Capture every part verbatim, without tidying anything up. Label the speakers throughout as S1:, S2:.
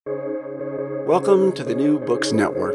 S1: Welcome to the New Books Network.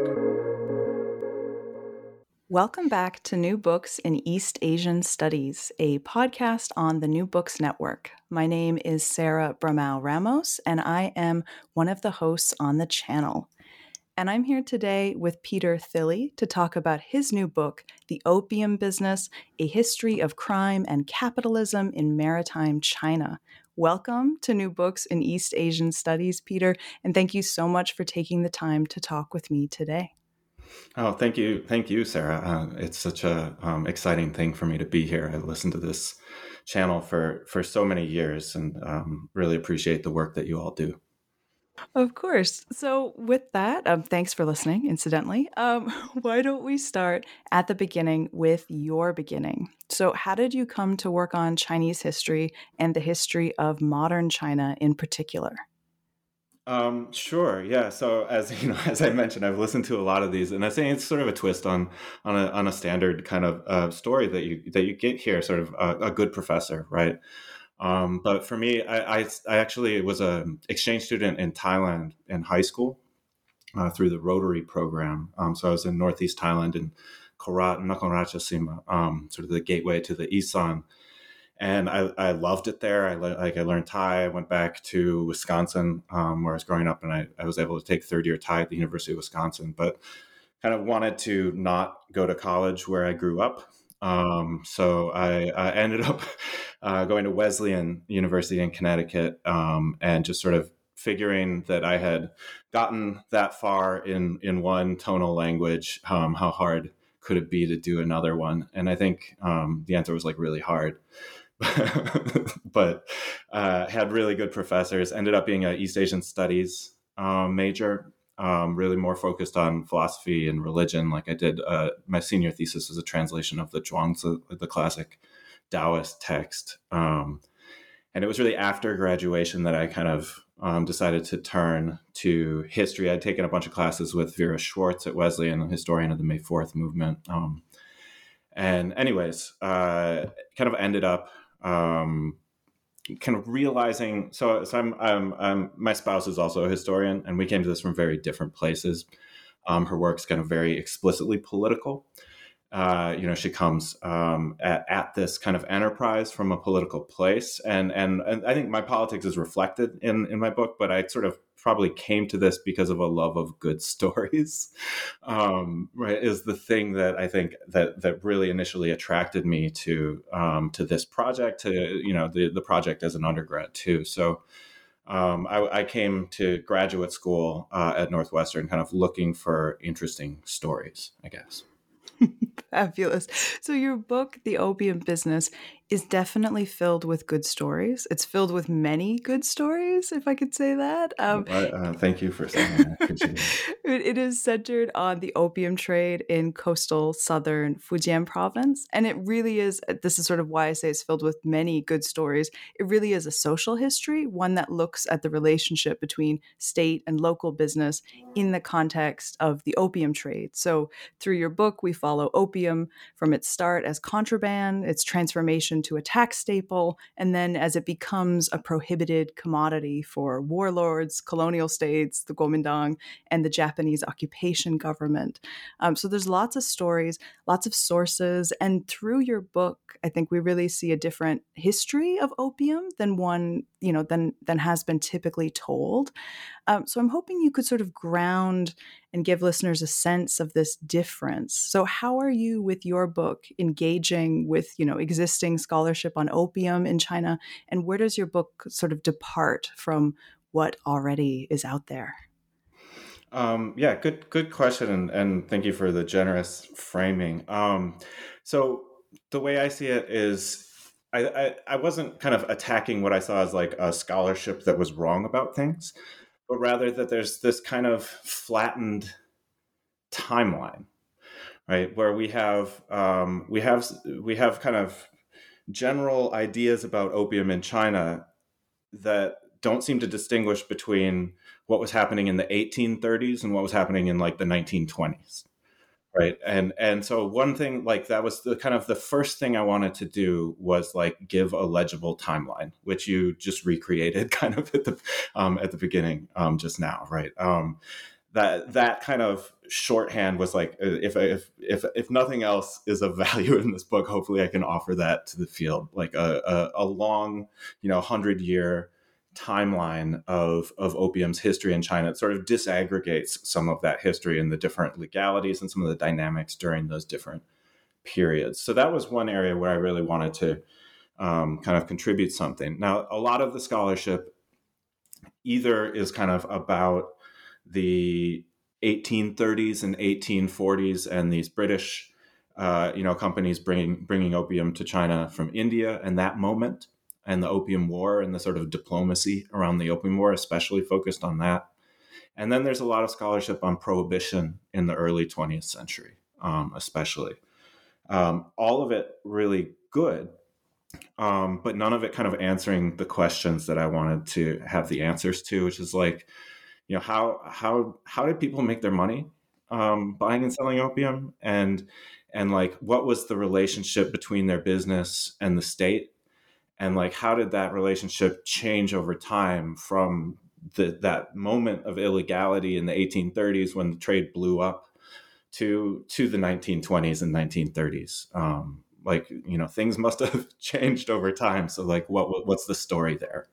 S2: Welcome back to New Books in East Asian Studies, a podcast on the New Books Network. My name is Sarah Bramau Ramos, and I am one of the hosts on the channel. And I'm here today with Peter Thilley to talk about his new book, The Opium Business, A History of Crime and Capitalism in Maritime China. Welcome to New Books in East Asian Studies, Peter, and thank you so much for taking the time to talk with me today.
S3: Oh, thank you. Thank you, Sarah. Uh, it's such a um, exciting thing for me to be here. I listened to this channel for, for so many years and um, really appreciate the work that you all do.
S2: Of course. So with that, um, thanks for listening, incidentally. Um, why don't we start at the beginning with your beginning? So how did you come to work on Chinese history and the history of modern China in particular?
S3: Um, sure. Yeah. So as you know, as I mentioned, I've listened to a lot of these, and I think it's sort of a twist on on a on a standard kind of uh, story that you that you get here, sort of a, a good professor, right? Um, but for me, I, I I actually was an exchange student in Thailand in high school uh, through the Rotary program. Um, so I was in Northeast Thailand in Korat, Nakhon Ratchasima, um, sort of the gateway to the Isan. And I, I loved it there. I le- like I learned Thai. I went back to Wisconsin, um, where I was growing up, and I, I was able to take third year Thai at the University of Wisconsin. But kind of wanted to not go to college where I grew up. Um, so I, I ended up uh, going to Wesleyan University in Connecticut, um, and just sort of figuring that I had gotten that far in in one tonal language. Um, how hard could it be to do another one? And I think um, the answer was like really hard. but uh, had really good professors. Ended up being an East Asian Studies um, major, um, really more focused on philosophy and religion. Like I did, uh, my senior thesis was a translation of the Zhuangzi, the classic Taoist text. Um, and it was really after graduation that I kind of um, decided to turn to history. I'd taken a bunch of classes with Vera Schwartz at Wesleyan, a historian of the May fourth movement. Um, and anyways, uh, kind of ended up um, kind of realizing. So, so I'm, I'm, I'm, my spouse is also a historian, and we came to this from very different places. Um, her work's kind of very explicitly political. Uh, you know, she comes um, at, at this kind of enterprise from a political place, and, and and I think my politics is reflected in in my book. But I sort of probably came to this because of a love of good stories. Um, right, is the thing that I think that that really initially attracted me to um, to this project, to you know the the project as an undergrad too. So. Um, I, I came to graduate school uh, at Northwestern, kind of looking for interesting stories, I guess.
S2: Fabulous. So your book, The Opium Business, is definitely filled with good stories. It's filled with many good stories, if I could say that. Um,
S3: Well, uh, thank you for saying that. I appreciate it.
S2: it is centered on the opium trade in coastal southern Fujian province. And it really is, this is sort of why I say it's filled with many good stories. It really is a social history, one that looks at the relationship between state and local business in the context of the opium trade. So through your book, we follow opium from its start as contraband, its transformation to a tax staple, and then as it becomes a prohibited commodity for warlords, colonial states, the Kuomintang, and the Japanese occupation government. Um, so there's lots of stories, lots of sources, and through your book, I think we really see a different history of opium than one, you know, than than has been typically told. Um, so I'm hoping you could sort of ground and give listeners a sense of this difference. So how are you with your book engaging with, you know, existing scholarship on opium in China? And where does your book sort of depart from what already is out there?
S3: Um, yeah, good, good question, and, and thank you for the generous framing. Um, so the way I see it is, I, I, I wasn't kind of attacking what I saw as like a scholarship that was wrong about things, but rather that there's this kind of flattened timeline, right, where we have um, we have we have kind of general ideas about opium in China that don't seem to distinguish between what was happening in the eighteen thirties and what was happening in like the nineteen twenties. right? And and so one thing, like, that was the kind of the first thing I wanted to do was like give a legible timeline, which you just recreated kind of at the um, at the beginning um, just now, right? Um, that that kind of shorthand was like, if if if if nothing else is of value in this book, hopefully I can offer that to the field, like a a, a long, you know, hundred year timeline of of opium's history in China. It sort of disaggregates some of that history and the different legalities and some of the dynamics during those different periods. So that was one area where I really wanted to um, kind of contribute something. Now, a lot of the scholarship either is kind of about the eighteen thirties and eighteen forties and these British, uh, you know, companies bringing bringing opium to China from India and that moment, and the Opium War and the sort of diplomacy around the Opium War, especially focused on that. And then there's a lot of scholarship on prohibition in the early twentieth century, um, especially. Um, all of it really good, um, but none of it kind of answering the questions that I wanted to have the answers to, which is like, you know, how how how did people make their money um, buying and selling opium, and and like what was the relationship between their business and the state, and like how did that relationship change over time from the, that moment of illegality in the eighteen thirties when the trade blew up to to the nineteen twenties and nineteen thirties. Um, like, you know, things must have changed over time. So like, what what's the story there?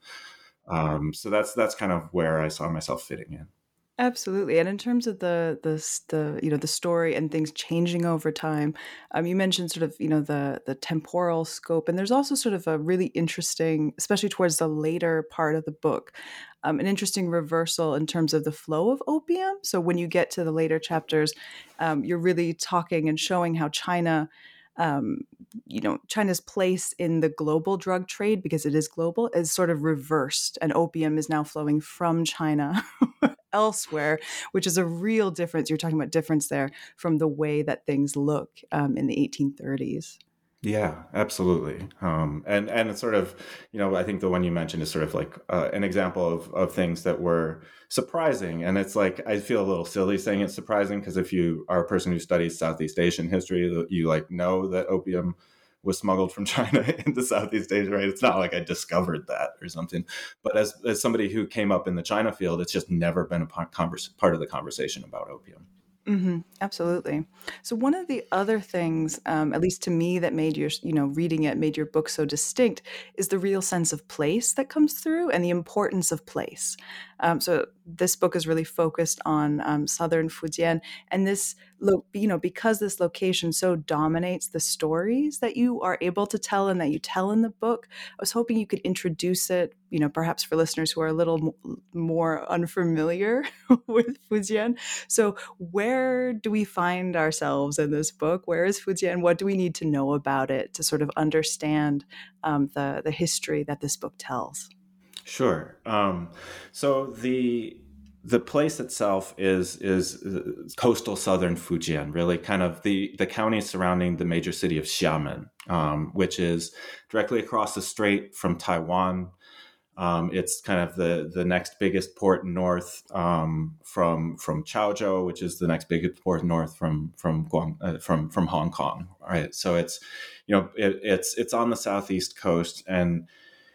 S3: Um, so that's that's kind of where I saw myself fitting in.
S2: Absolutely. And in terms of the the s- the you know the story and things changing over time, um, you mentioned sort of you know the the temporal scope, and there's also sort of a really interesting, especially towards the later part of the book, um, an interesting reversal in terms of the flow of opium. So when you get to the later chapters, um, you're really talking and showing how China. Um, you know, China's place in the global drug trade, because it is global, is sort of reversed, and opium is now flowing from China elsewhere, which is a real difference. You're talking about difference there from the way that things look um, in the eighteen thirties.
S3: Yeah, absolutely. Um, and and it's sort of, you know, I think the one you mentioned is sort of like uh, an example of of things that were surprising. And it's like, I feel a little silly saying it's surprising, because if you are a person who studies Southeast Asian history, you like know that opium was smuggled from China into Southeast Asia, right? It's not like I discovered that or something. But as as somebody who came up in the China field, it's just never been a part, converse, part of the conversation about opium.
S2: Hmm. Absolutely. So one of the other things, um, at least to me, that made your, you know, reading it made your book so distinct is the real sense of place that comes through and the importance of place. Um, so this book is really focused on um, southern Fujian, and this, lo- you know, because this location so dominates the stories that you are able to tell and that you tell in the book. I was hoping you could introduce it, you know, perhaps for listeners who are a little m- more unfamiliar with Fujian. So, where do we find ourselves in this book? Where is Fujian? What do we need to know about it to sort of understand um, the the history that this book tells?
S3: Sure. Um, so the the place itself is is uh, coastal southern Fujian, really kind of the the county surrounding the major city of Xiamen, um, which is directly across the strait from Taiwan. Um, it's kind of the the next biggest port north um, from from Chaozhou, which is the next biggest port north from from Guang, uh, from from Hong Kong. Right. So it's, you know, it, it's it's on the southeast coast, and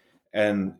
S3: and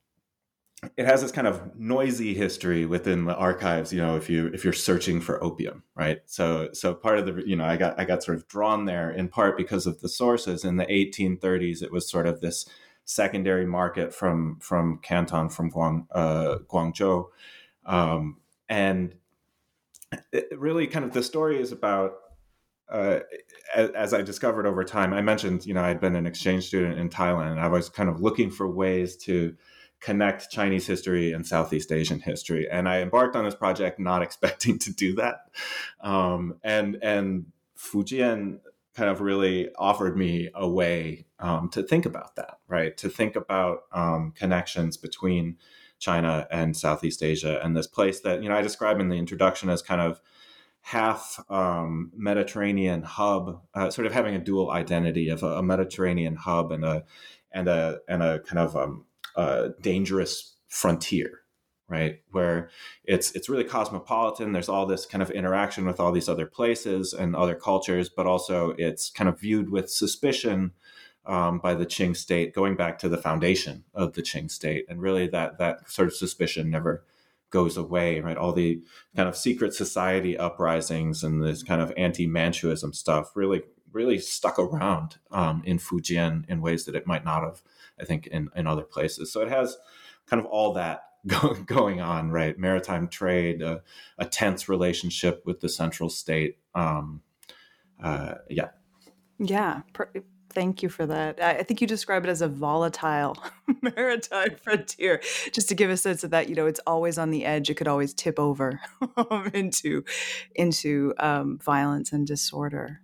S3: it has this kind of noisy history within the archives. You know, if you if you're searching for opium, right? So so part of the, you know, I got I got sort of drawn there in part because of the sources. In the eighteen thirties, it was sort of this secondary market from from Canton, from Guang uh, Guangzhou, um, and it really kind of the story is about. Uh, as, as I discovered over time, I mentioned, you know, I'd been an exchange student in Thailand, and I was kind of looking for ways to connect Chinese history and Southeast Asian history. And I embarked on this project not expecting to do that. Um, and, and Fujian kind of really offered me a way um, to think about that, right? To think about um, connections between China and Southeast Asia, and this place that, you know, I describe in the introduction as kind of half um, Mediterranean hub, uh, sort of having a dual identity of a, a Mediterranean hub and a and a and a kind of um, uh, dangerous frontier, right? Where it's it's really cosmopolitan. There's all this kind of interaction with all these other places and other cultures, but also it's kind of viewed with suspicion um, by the Qing state, going back to the foundation of the Qing state, and really that that sort of suspicion never goes away, right? All the kind of secret society uprisings and this kind of anti-Manchuism stuff really really stuck around um, in Fujian in ways that it might not have, I think, in, in other places. So it has kind of all that go, going on, right? Maritime trade, uh, a tense relationship with the central state. Um, uh, yeah.
S2: Yeah. Per- Thank you for that. I I think you describe it as a volatile maritime frontier, just to give a sense of that. You know, it's always on the edge. It could always tip over into into um, violence and disorder.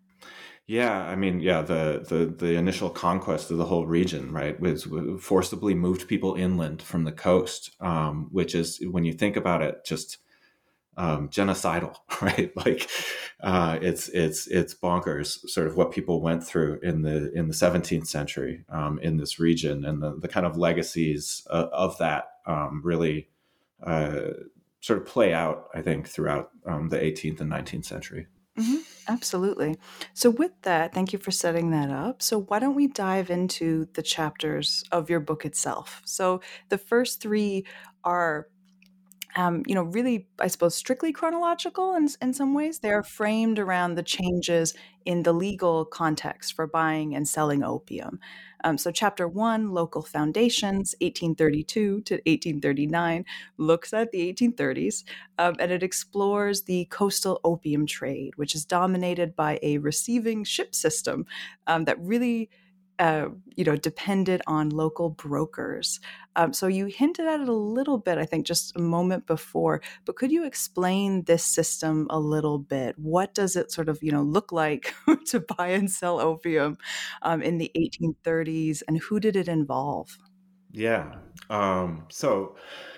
S3: Yeah, I mean, yeah, the, the the initial conquest of the whole region, right, was, was forcibly moved people inland from the coast, um, which is, when you think about it, just um, genocidal, right? Like, uh, it's it's it's bonkers, sort of what people went through in the in the seventeenth century um, in this region, and the, the kind of legacies of, of that um, really uh, sort of play out, I think, throughout um, the eighteenth and nineteenth century.
S2: Mm-hmm. Absolutely. So, with that, thank you for setting that up. So, why don't we dive into the chapters of your book itself? So, the first three are um, you know, really, I suppose, strictly chronological in, in some ways. They're framed around the changes in the legal context for buying and selling opium. Um, so, chapter one, Local Foundations, eighteen thirty-two to eighteen thirty-nine, looks at the eighteen thirties, um, and it explores the coastal opium trade, which is dominated by a receiving ship system um, that really uh, you know, depended on local brokers. Um, so you hinted at it a little bit, I think, just a moment before. But could you explain this system a little bit? What does it sort of, you know, look like to buy and sell opium um, in the eighteen thirties, and who did it involve?
S3: Yeah. Um, so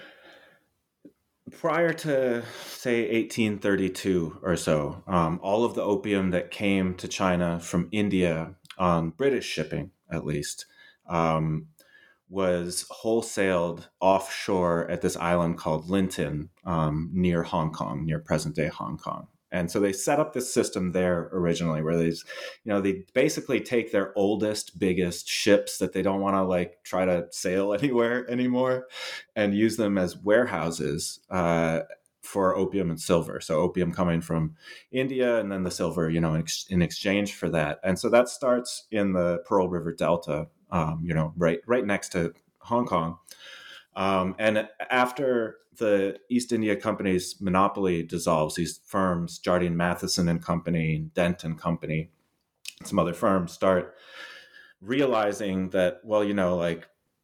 S3: prior to, say, eighteen thirty-two or so, um, all of the opium that came to China from India on British shipping, at least, um, was wholesaled offshore at this island called Linton, um, near Hong Kong, near present-day Hong Kong. And so they set up this system there originally, where they, you know, they basically take their oldest, biggest ships that they don't want to like try to sail anywhere anymore, and use them as warehouses uh, for opium and silver. So opium coming from India, and then the silver, you know, in, ex- in exchange for that. And so that starts in the Pearl River Delta, um, you know, right right next to Hong Kong. Um, and after the East India Company's monopoly dissolves, these firms, Jardine Matheson and Company, Dent and Company, some other firms start realizing that, well, you know, like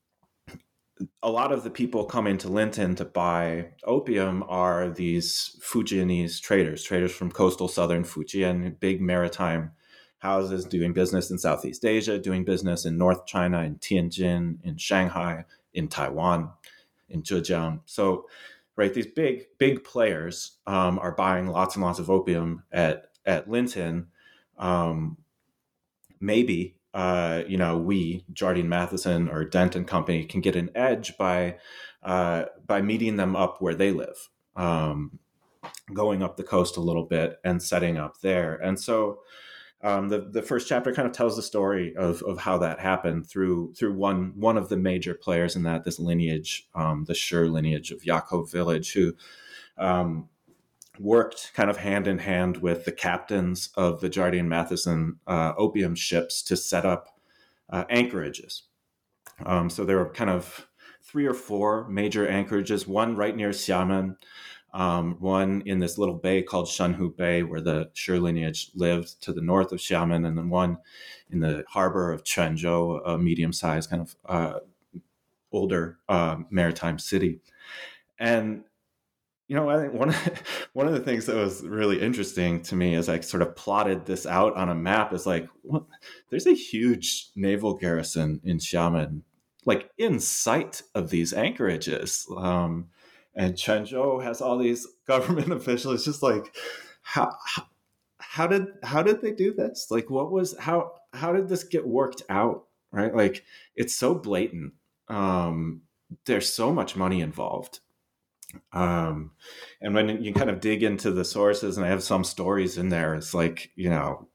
S3: a lot of the people coming to Linton to buy opium are these Fujianese traders, traders from coastal southern Fujian, big maritime houses doing business in Southeast Asia, doing business in North China, in Tianjin, in Shanghai, in Taiwan, in Zhejiang. So, right, these big, big players um, are buying lots and lots of opium at, at Linton. Um, maybe, uh, you know, we, Jardine Matheson or Dent and Company, can get an edge by, uh, by meeting them up where they live, um, going up the coast a little bit and setting up there. And so, Um, the the first chapter kind of tells the story of of how that happened through through one one of the major players in that, this lineage, um, the Sher lineage of Yakov Village, who um, worked kind of hand in hand with the captains of the Jardine Matheson uh, opium ships to set up uh, anchorages. Um, so there were kind of three or four major anchorages, one right near Xiamen, Um, one in this little bay called Shenhu Bay, where the Sher lineage lived to the north of Xiamen, and then one in the harbor of Quanzhou, a medium-sized kind of uh, older uh, maritime city. And you know, I think one of, one of the things that was really interesting to me as I sort of plotted this out on a map is like, what, there's a huge naval garrison in Xiamen, like in sight of these anchorages. Um, And Quanzhou has all these government officials. It's just like, how, how how did how did they do this? Like, what was how how did this get worked out? Right? Like, it's so blatant. Um, there's so much money involved. Um, and when you kind of dig into the sources, and I have some stories in there, it's like, you know,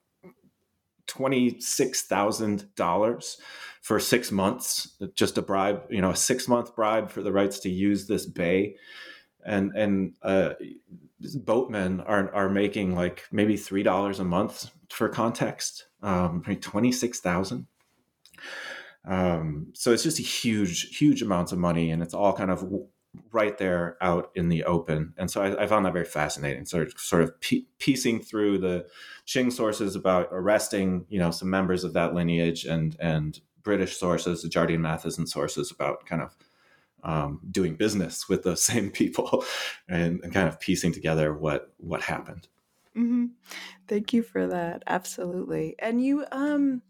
S3: twenty-six thousand dollars for six months, just a bribe, you know, a six month bribe for the rights to use this bay. And, and, uh, boatmen are, are making like maybe three dollars a month for context, um, twenty-six thousand. Um, so it's just a huge, huge amounts of money, and it's all kind of right there out in the open. And so I, I found that very fascinating, sort of, sort of pe- piecing through the Qing sources about arresting, you know, some members of that lineage, and, and British sources, the Jardine Matheson sources, about kind of um, doing business with those same people, and, and kind of piecing together what, what happened.
S2: Mm-hmm. Thank you for that. Absolutely. And you, um,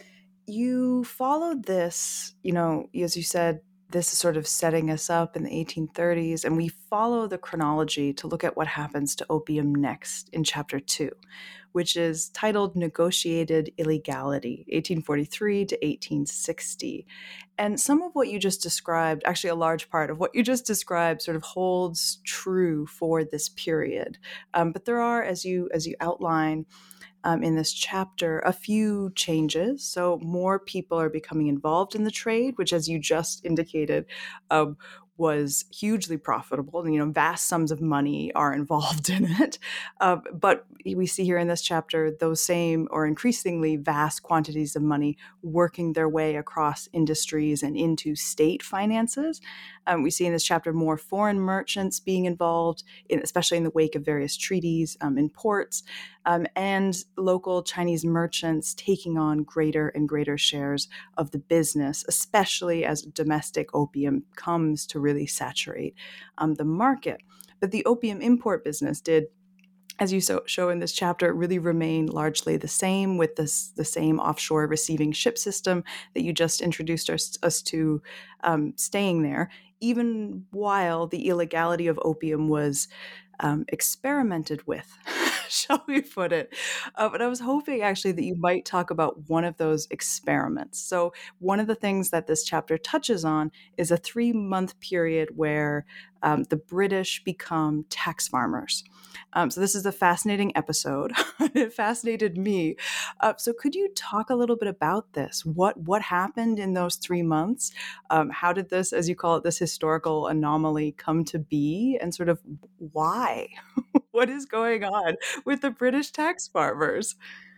S2: you followed this, you know, as you said, this is sort of setting us up in the eighteen thirties, and we follow the chronology to look at what happens to opium next in chapter two, which is titled Negotiated Illegality, eighteen forty-three to eighteen sixty. And some of what you just described, actually a large part of what you just described, sort of holds true for this period. Um, but there are, as you as you outline, Um, in this chapter, a few changes. So more people are becoming involved in the trade, which, as you just indicated, um, was hugely profitable. And, you know, vast sums of money are involved in it. Uh, but we see here in this chapter those same or increasingly vast quantities of money working their way across industries and into state finances. Um, we see in this chapter more foreign merchants being involved, in, especially in the wake of various treaties um, in ports, um, and local Chinese merchants taking on greater and greater shares of the business, especially as domestic opium comes to really saturate um, the market. But the opium import business did, as you so, show in this chapter, really remain largely the same, with this, the same offshore receiving ship system that you just introduced us, us to um, staying there, even while the illegality of opium was um, experimented with, shall we put it. Uh, but I was hoping actually that you might talk about one of those experiments. So one of the things that this chapter touches on is a three-month period where um, the British become tax farmers. Um, so this is a fascinating episode. It fascinated me. Uh, so could you talk a little bit about this? What what happened in those three months? Um, how did this, as you call it, this historical anomaly come to be, and sort of why? What is going on with the British tax farmers?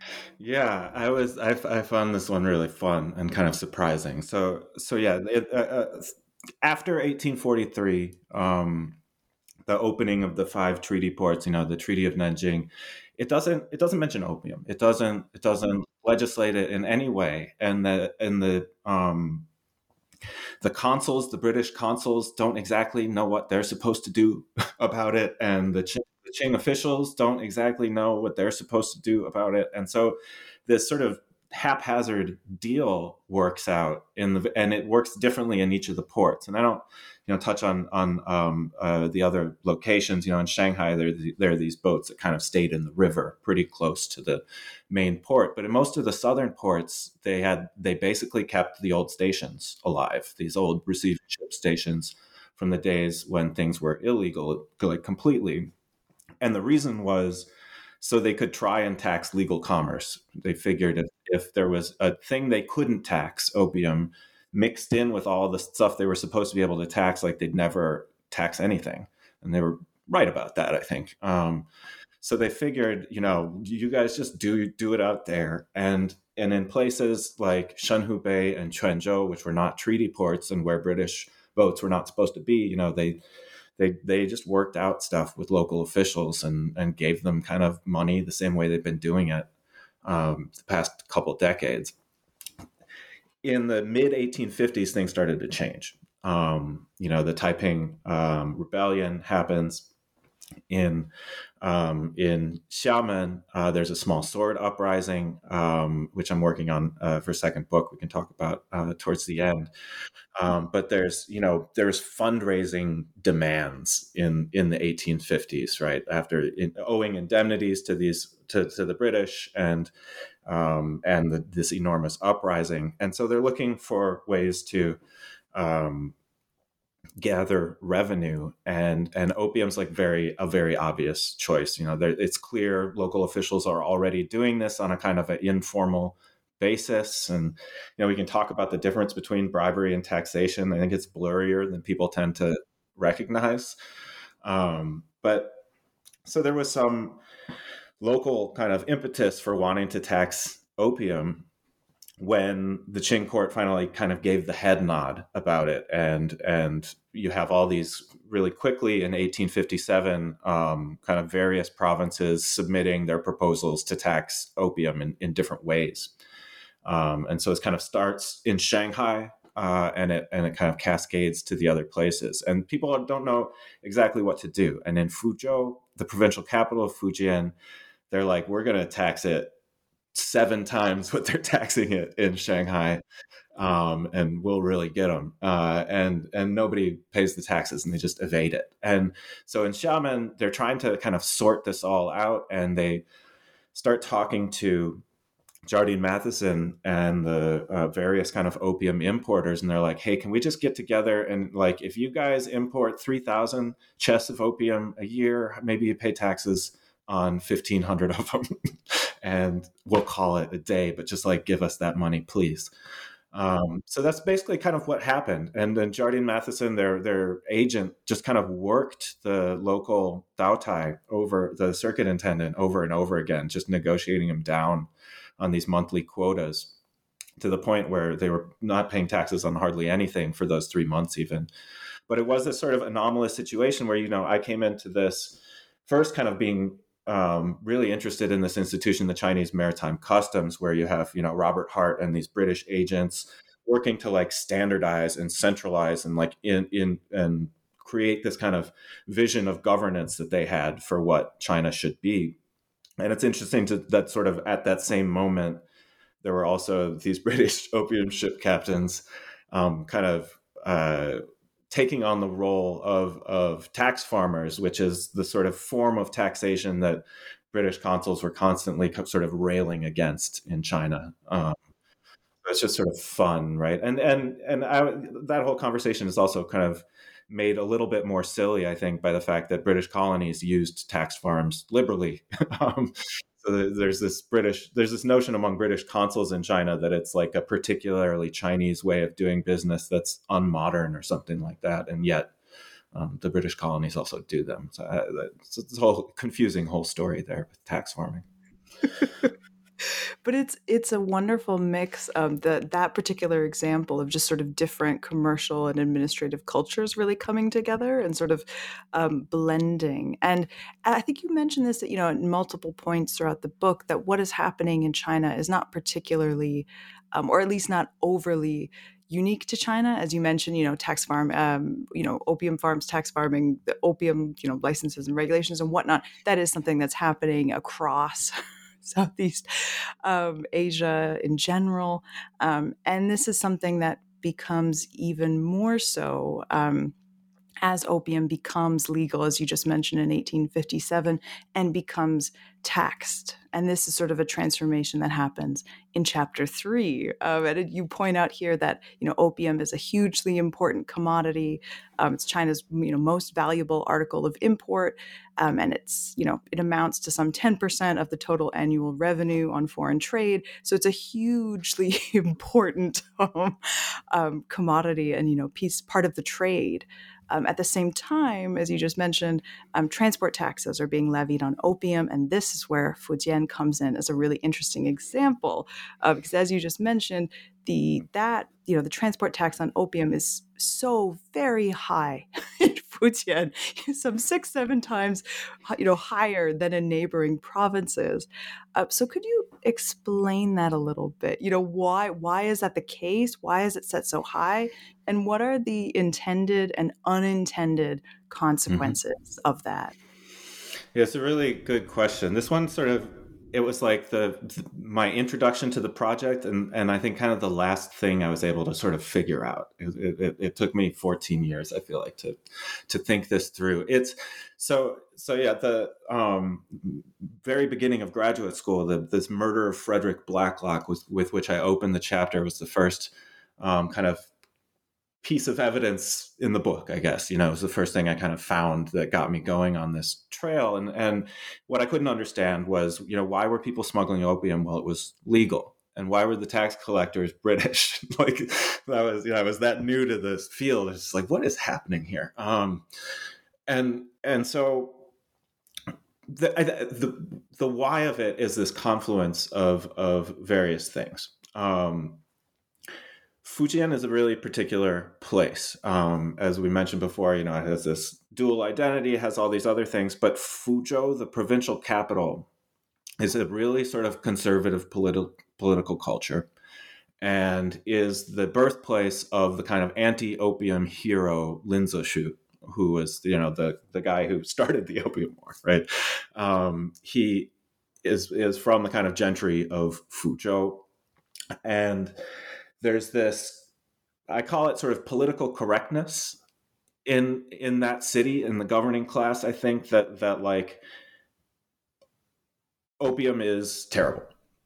S3: Yeah, I was I, I found this one really fun and kind of surprising. So so yeah, it, uh, uh, after eighteen forty-three, um, the opening of the five treaty ports, you know, the Treaty of Nanjing, it doesn't it doesn't mention opium. It doesn't it doesn't legislate it in any way, and the and the um, the consuls, the British consuls, don't exactly know what they're supposed to do about it, and the Qing, the Qing officials don't exactly know what they're supposed to do about it, and so this sort of haphazard deal works out in the, and it works differently in each of the ports. And I don't, you know, touch on on um, uh, the other locations. You know, in Shanghai, there there are these boats that kind of stayed in the river, pretty close to the main port. But in most of the southern ports, they had they basically kept the old stations alive. These old receiving ship stations from the days when things were illegal, like completely. And the reason was so they could try and tax legal commerce. They figured if, if there was a thing they couldn't tax, opium, mixed in with all the stuff they were supposed to be able to tax, like they'd never tax anything. And they were right about that, I think. Um, so they figured, you know, you guys just do do it out there. And and in places like Shenhu Bay and Quanzhou, which were not treaty ports and where British boats were not supposed to be, you know, they they they just worked out stuff with local officials and and gave them kind of money the same way they've been doing it um, the past couple decades. In the mid eighteen fifties, things started to change. Um, you know, the Taiping um, Rebellion happens. In um, in Xiamen, uh, there's a small sword uprising, um, which I'm working on uh, for a second book. We can talk about uh, towards the end. Um, but there's, you know, there's fundraising demands in, in the eighteen fifties, right? After in, owing indemnities to these to, to the British and um, and the, this enormous uprising, and so they're looking for ways to um, gather revenue, and and opium's like very a very obvious choice. You know, there, it's clear local officials are already doing this on a kind of an informal basis, and you know we can talk about the difference between bribery and taxation. I think it's blurrier than people tend to recognize. Um, but so there was some local kind of impetus for wanting to tax opium when the Qing court finally kind of gave the head nod about it. And and you have all these really quickly in eighteen fifty-seven, um, kind of various provinces submitting their proposals to tax opium in, in different ways. Um, and so it kind of starts in Shanghai, uh, and it and it kind of cascades to the other places. And people don't know exactly what to do. And in Fuzhou, the provincial capital of Fujian, they're like, we're going to tax it seven times what they're taxing it in Shanghai, um, and we'll really get them. Uh, and and nobody pays the taxes, and they just evade it. And so in Xiamen, they're trying to kind of sort this all out, and they start talking to Jardine Matheson and the uh, various kind of opium importers, and they're like, hey, can we just get together and, like, if you guys import three thousand chests of opium a year, maybe you pay taxes on fifteen hundred of them and we'll call it a day, but just like give us that money, please. Um, so that's basically kind of what happened. And then Jardine Matheson, their their agent, just kind of worked the local Daotai over the circuit intendant over and over again, just negotiating him down on these monthly quotas to the point where they were not paying taxes on hardly anything for those three months even. But it was this sort of anomalous situation where, you know, I came into this first kind of being um, really interested in this institution, the Chinese Maritime Customs, where you have, you know, Robert Hart and these British agents working to like standardize and centralize and like in, in, and create this kind of vision of governance that they had for what China should be. And it's interesting to that sort of at that same moment, there were also these British opium ship captains um, kind of uh, taking on the role of, of tax farmers, which is the sort of form of taxation that British consuls were constantly sort of railing against in China. Um, it's just sort of fun, right? And and and I, that whole conversation is also kind of made a little bit more silly, I think, by the fact that British colonies used tax farms liberally. um, so there's this British, there's this notion among British consuls in China that it's like a particularly Chinese way of doing business that's unmodern or something like that, and yet um, the British colonies also do them. So uh, it's this whole confusing whole story there with tax farming.
S2: But it's it's a wonderful mix of the, that particular example of just sort of different commercial and administrative cultures really coming together and sort of um, blending. And I think you mentioned this, you know, at multiple points throughout the book, that what is happening in China is not particularly, um, or at least not overly unique to China. As you mentioned, you know, tax farm, um, you know, opium farms, tax farming, the opium, you know, licenses and regulations and whatnot. That is something that's happening across Southeast um, Asia in general. Um, and this is something that becomes even more so um, as opium becomes legal, as you just mentioned, in eighteen fifty-seven, and becomes taxed. And this is sort of a transformation that happens in chapter three. Um, and you point out here that, you know, opium is a hugely important commodity. Um, it's China's, you know, most valuable article of import. Um, and it's, you know, it amounts to some ten percent of the total annual revenue on foreign trade. So it's a hugely important um, um, commodity and, you know, piece, part of the trade. Um, at the same time, as you just mentioned, um, transport taxes are being levied on opium, and this is where Fujian comes in as a really interesting example, uh, because as you just mentioned, the that you know the transport tax on opium is so very high in Fujian, some six, seven times, you know, higher than in neighboring provinces. Uh, so, could you explain that a little bit? You know, why why is that the case? Why is it set so high? And what are the intended and unintended consequences mm-hmm. of that?
S3: Yeah, it's a really good question. This one sort of, it was like the, the my introduction to the project, and, and I think kind of the last thing I was able to sort of figure out. It, it, it took me fourteen years, I feel like, to to think this through. It's so so yeah. The um, very beginning of graduate school, the, this murder of Frederick Blacklock, was with which I opened the chapter, was the first um, kind of piece of evidence in the book, I guess. You know, it was the first thing I kind of found that got me going on this trail. And and what I couldn't understand was, you know, why were people smuggling opium while it was legal? And why were the tax collectors British? Like, that was, you know, I was that new to this field. It's like, what is happening here? Um, and and so the, the the why of it is this confluence of of various things. Um, Fujian is a really particular place. Um, as we mentioned before, you know, it has this dual identity, it has all these other things, but Fuzhou, the provincial capital, is a really sort of conservative politi- political culture and is the birthplace of the kind of anti-opium hero Lin Zexu, who was, you know, the, the guy who started the Opium War, right? Um, he is, is from the kind of gentry of Fuzhou. And there's this, I call it sort of political correctness in in that city, in the governing class. I think that that like opium is terrible.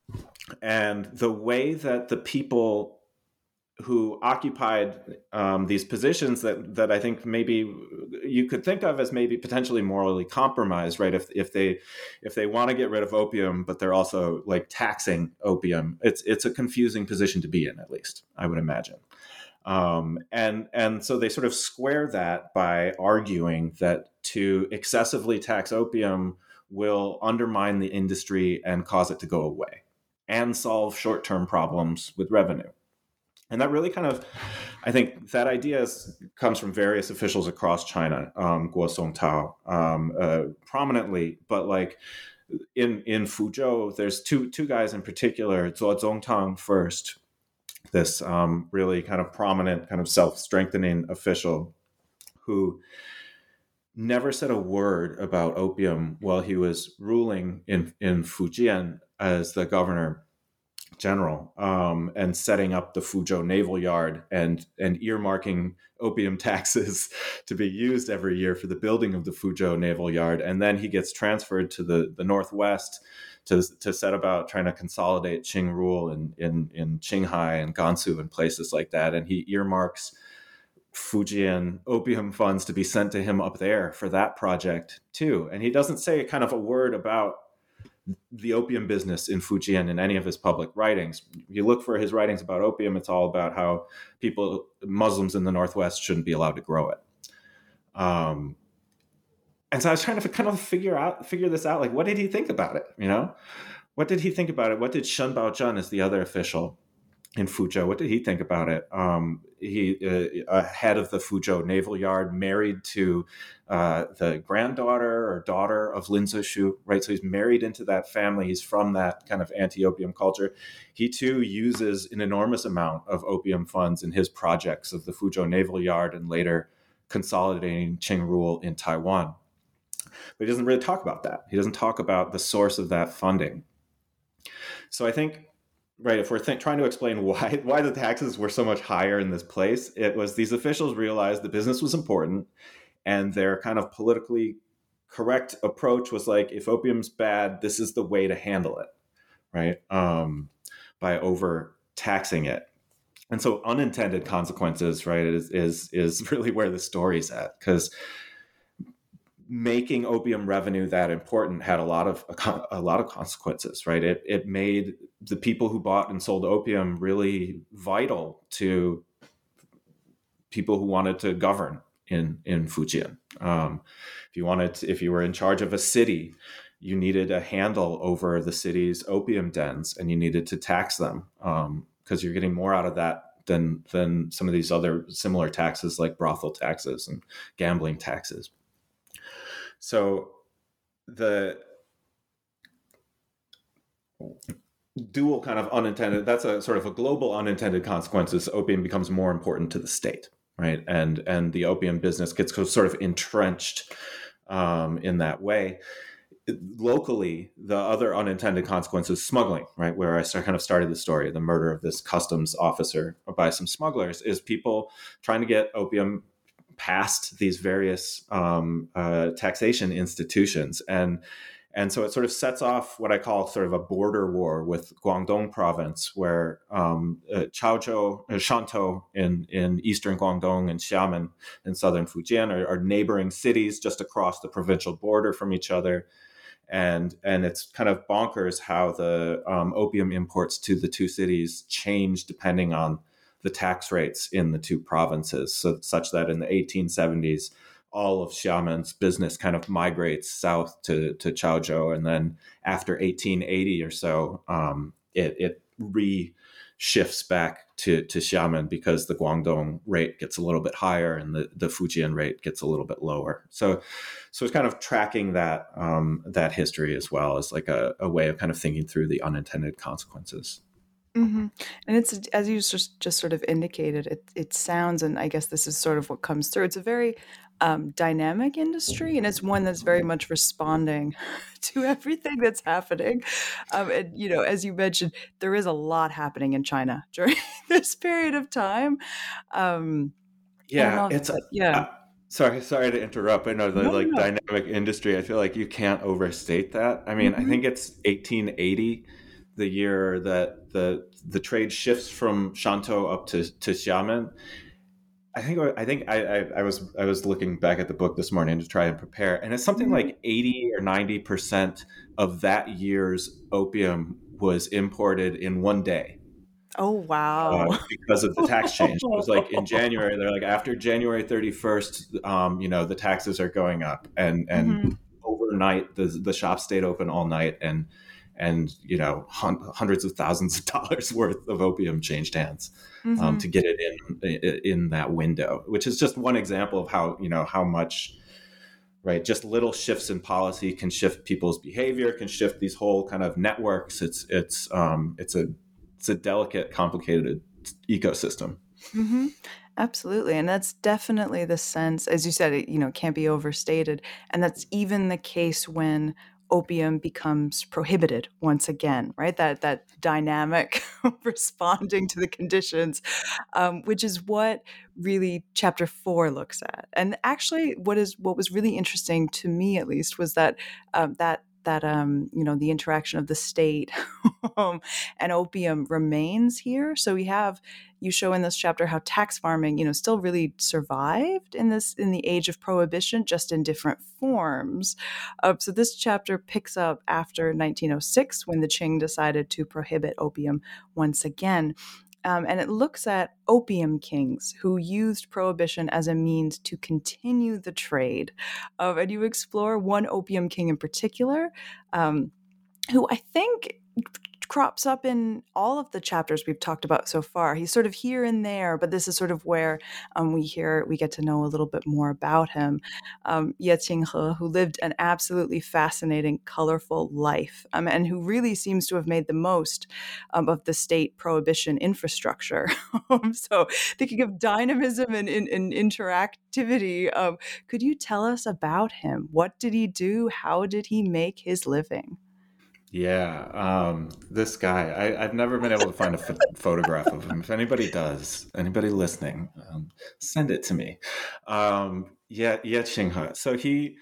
S3: And the way that the people who occupied um, these positions that that I think maybe you could think of as maybe potentially morally compromised, right? If if they if they want to get rid of opium, but they're also like taxing opium, it's it's a confusing position to be in, at least I would imagine. Um, and and so they sort of square that by arguing that to excessively tax opium will undermine the industry and cause it to go away and solve short-term problems with revenue. And that really kind of, I think that idea is, comes from various officials across China, um, Guo Songtao, um, uh, prominently, but like in in Fuzhou, there's two two guys in particular, Zuo Zongtang first, this um, really kind of prominent, kind of self-strengthening official who never said a word about opium while he was ruling in, in Fujian as the governor general, um, and setting up the Fuzhou Naval Yard and and earmarking opium taxes to be used every year for the building of the Fuzhou Naval Yard. And then he gets transferred to the, the Northwest to, to set about trying to consolidate Qing rule in, in, in Qinghai and Gansu and places like that. And he earmarks Fujian opium funds to be sent to him up there for that project too. And he doesn't say kind of a word about the opium business in Fujian in any of his public writings. If you look for his writings about opium, it's all about how people, Muslims in the Northwest, shouldn't be allowed to grow it. Um, and so I was trying to kind of figure out, figure this out. Like, what did he think about it? You know, what did he think about it? What did Shen Baozhen, as the other official in Fuzhou, what did he think about it? Um, he, uh, a head of the Fuzhou Naval Yard, married to uh, the granddaughter or daughter of Lin Zexu, right? So he's married into that family. He's from that kind of anti-opium culture. He too uses an enormous amount of opium funds in his projects of the Fuzhou Naval Yard and later consolidating Qing rule in Taiwan. But he doesn't really talk about that. He doesn't talk about the source of that funding. So I think, right, if we're th- trying to explain why why the taxes were so much higher in this place, it was these officials realized the business was important, and their kind of politically correct approach was like, if opium's bad, this is the way to handle it, right? Um, by over taxing it. And so unintended consequences, right, is is is really where the story's at, because making opium revenue that important had a lot of a lot of consequences, right? It it made the people who bought and sold opium really vital to people who wanted to govern in in Fujian. Um, if you wanted, to, if you were in charge of a city, you needed a handle over the city's opium dens, and you needed to tax them because um, you're getting more out of that than than some of these other similar taxes like brothel taxes and gambling taxes. So the dual kind of unintended, that's a sort of a global unintended consequences. Opium becomes more important to the state, right? And and the opium business gets sort of entrenched um, in that way. Locally, the other unintended consequence is smuggling, right? Where I start, kind of started the story, the murder of this customs officer by some smugglers, is people trying to get opium past these various um, uh, taxation institutions. And And so it sort of sets off what I call sort of a border war with Guangdong province, where um, uh, Chaozhou, uh, Shantou in, in eastern Guangdong and Xiamen in southern Fujian are, are neighboring cities just across the provincial border from each other. And and it's kind of bonkers how the um, opium imports to the two cities change depending on the tax rates in the two provinces, so such that in the eighteen seventies, all of Xiamen's business kind of migrates south to, to Chaozhou. And then after eighteen eighty or so, um, it, it re-shifts back to, to Xiamen because the Guangdong rate gets a little bit higher and the, the Fujian rate gets a little bit lower. So so it's kind of tracking that um, that history as well as like a, a way of kind of thinking through the unintended consequences.
S2: Mm-hmm. And it's, as you just, just sort of indicated, it, it sounds, and I guess this is sort of what comes through, it's a very um, dynamic industry, and it's one that's very much responding to everything that's happening. Um, and, you know, as you mentioned, there is a lot happening in China during this period of time. Um,
S3: yeah, it's,
S2: but, yeah.
S3: Uh, sorry, sorry to interrupt. I know the
S2: no,
S3: like
S2: no.
S3: dynamic industry, I feel like you can't overstate that. I mean, mm-hmm. I think it's eighteen eighty, the year that the the trade shifts from Shantou up to, to Xiamen. I think I think I, I, I was I was looking back at the book this morning to try and prepare, and it's something mm-hmm. like eighty or ninety percent of that year's opium was imported in one day.
S2: Oh wow!
S3: Uh, because of the tax change, it was like in January. They're like after January thirty-first, um, you know, the taxes are going up, and and mm-hmm. overnight the the shop stayed open all night, and. And, you know, hun- hundreds of thousands of dollars worth of opium changed hands mm-hmm. um, to get it in in that window, which is just one example of how, you know, how much, right, just little shifts in policy can shift people's behavior, can shift these whole kind of networks. It's it's um, it's a it's a delicate, complicated ecosystem.
S2: Mm-hmm. Absolutely. And that's definitely the sense, as you said, it, you know, can't be overstated. And that's even the case when opium becomes prohibited once again, right? That that dynamic responding to the conditions, um, which is what really chapter four looks at. And actually, what is what was really interesting to me, at least, was that um, that that um, you know the interaction of the state and opium remains here. So we have. You show in this chapter how tax farming, you know, still really survived in this in the age of prohibition, just in different forms. Uh, so this chapter picks up after nineteen oh six, when the Qing decided to prohibit opium once again. Um, and it looks at opium kings who used prohibition as a means to continue the trade. Uh, and you explore one opium king in particular, um, who I think crops up in all of the chapters we've talked about so far. He's sort of here and there, but this is sort of where um, we hear, we get to know a little bit more about him. Um, Ye Qinghe, who lived an absolutely fascinating, colorful life, um, and who really seems to have made the most um, of the state prohibition infrastructure. So thinking of dynamism and, and, and interactivity, um, could you tell us about him? What did he do? How did he make his living?
S3: Yeah, um, this guy, I, I've never been able to find a ph- photograph of him. If anybody does, anybody listening, um, send it to me. Um, yeah, Ye Qinghe. So he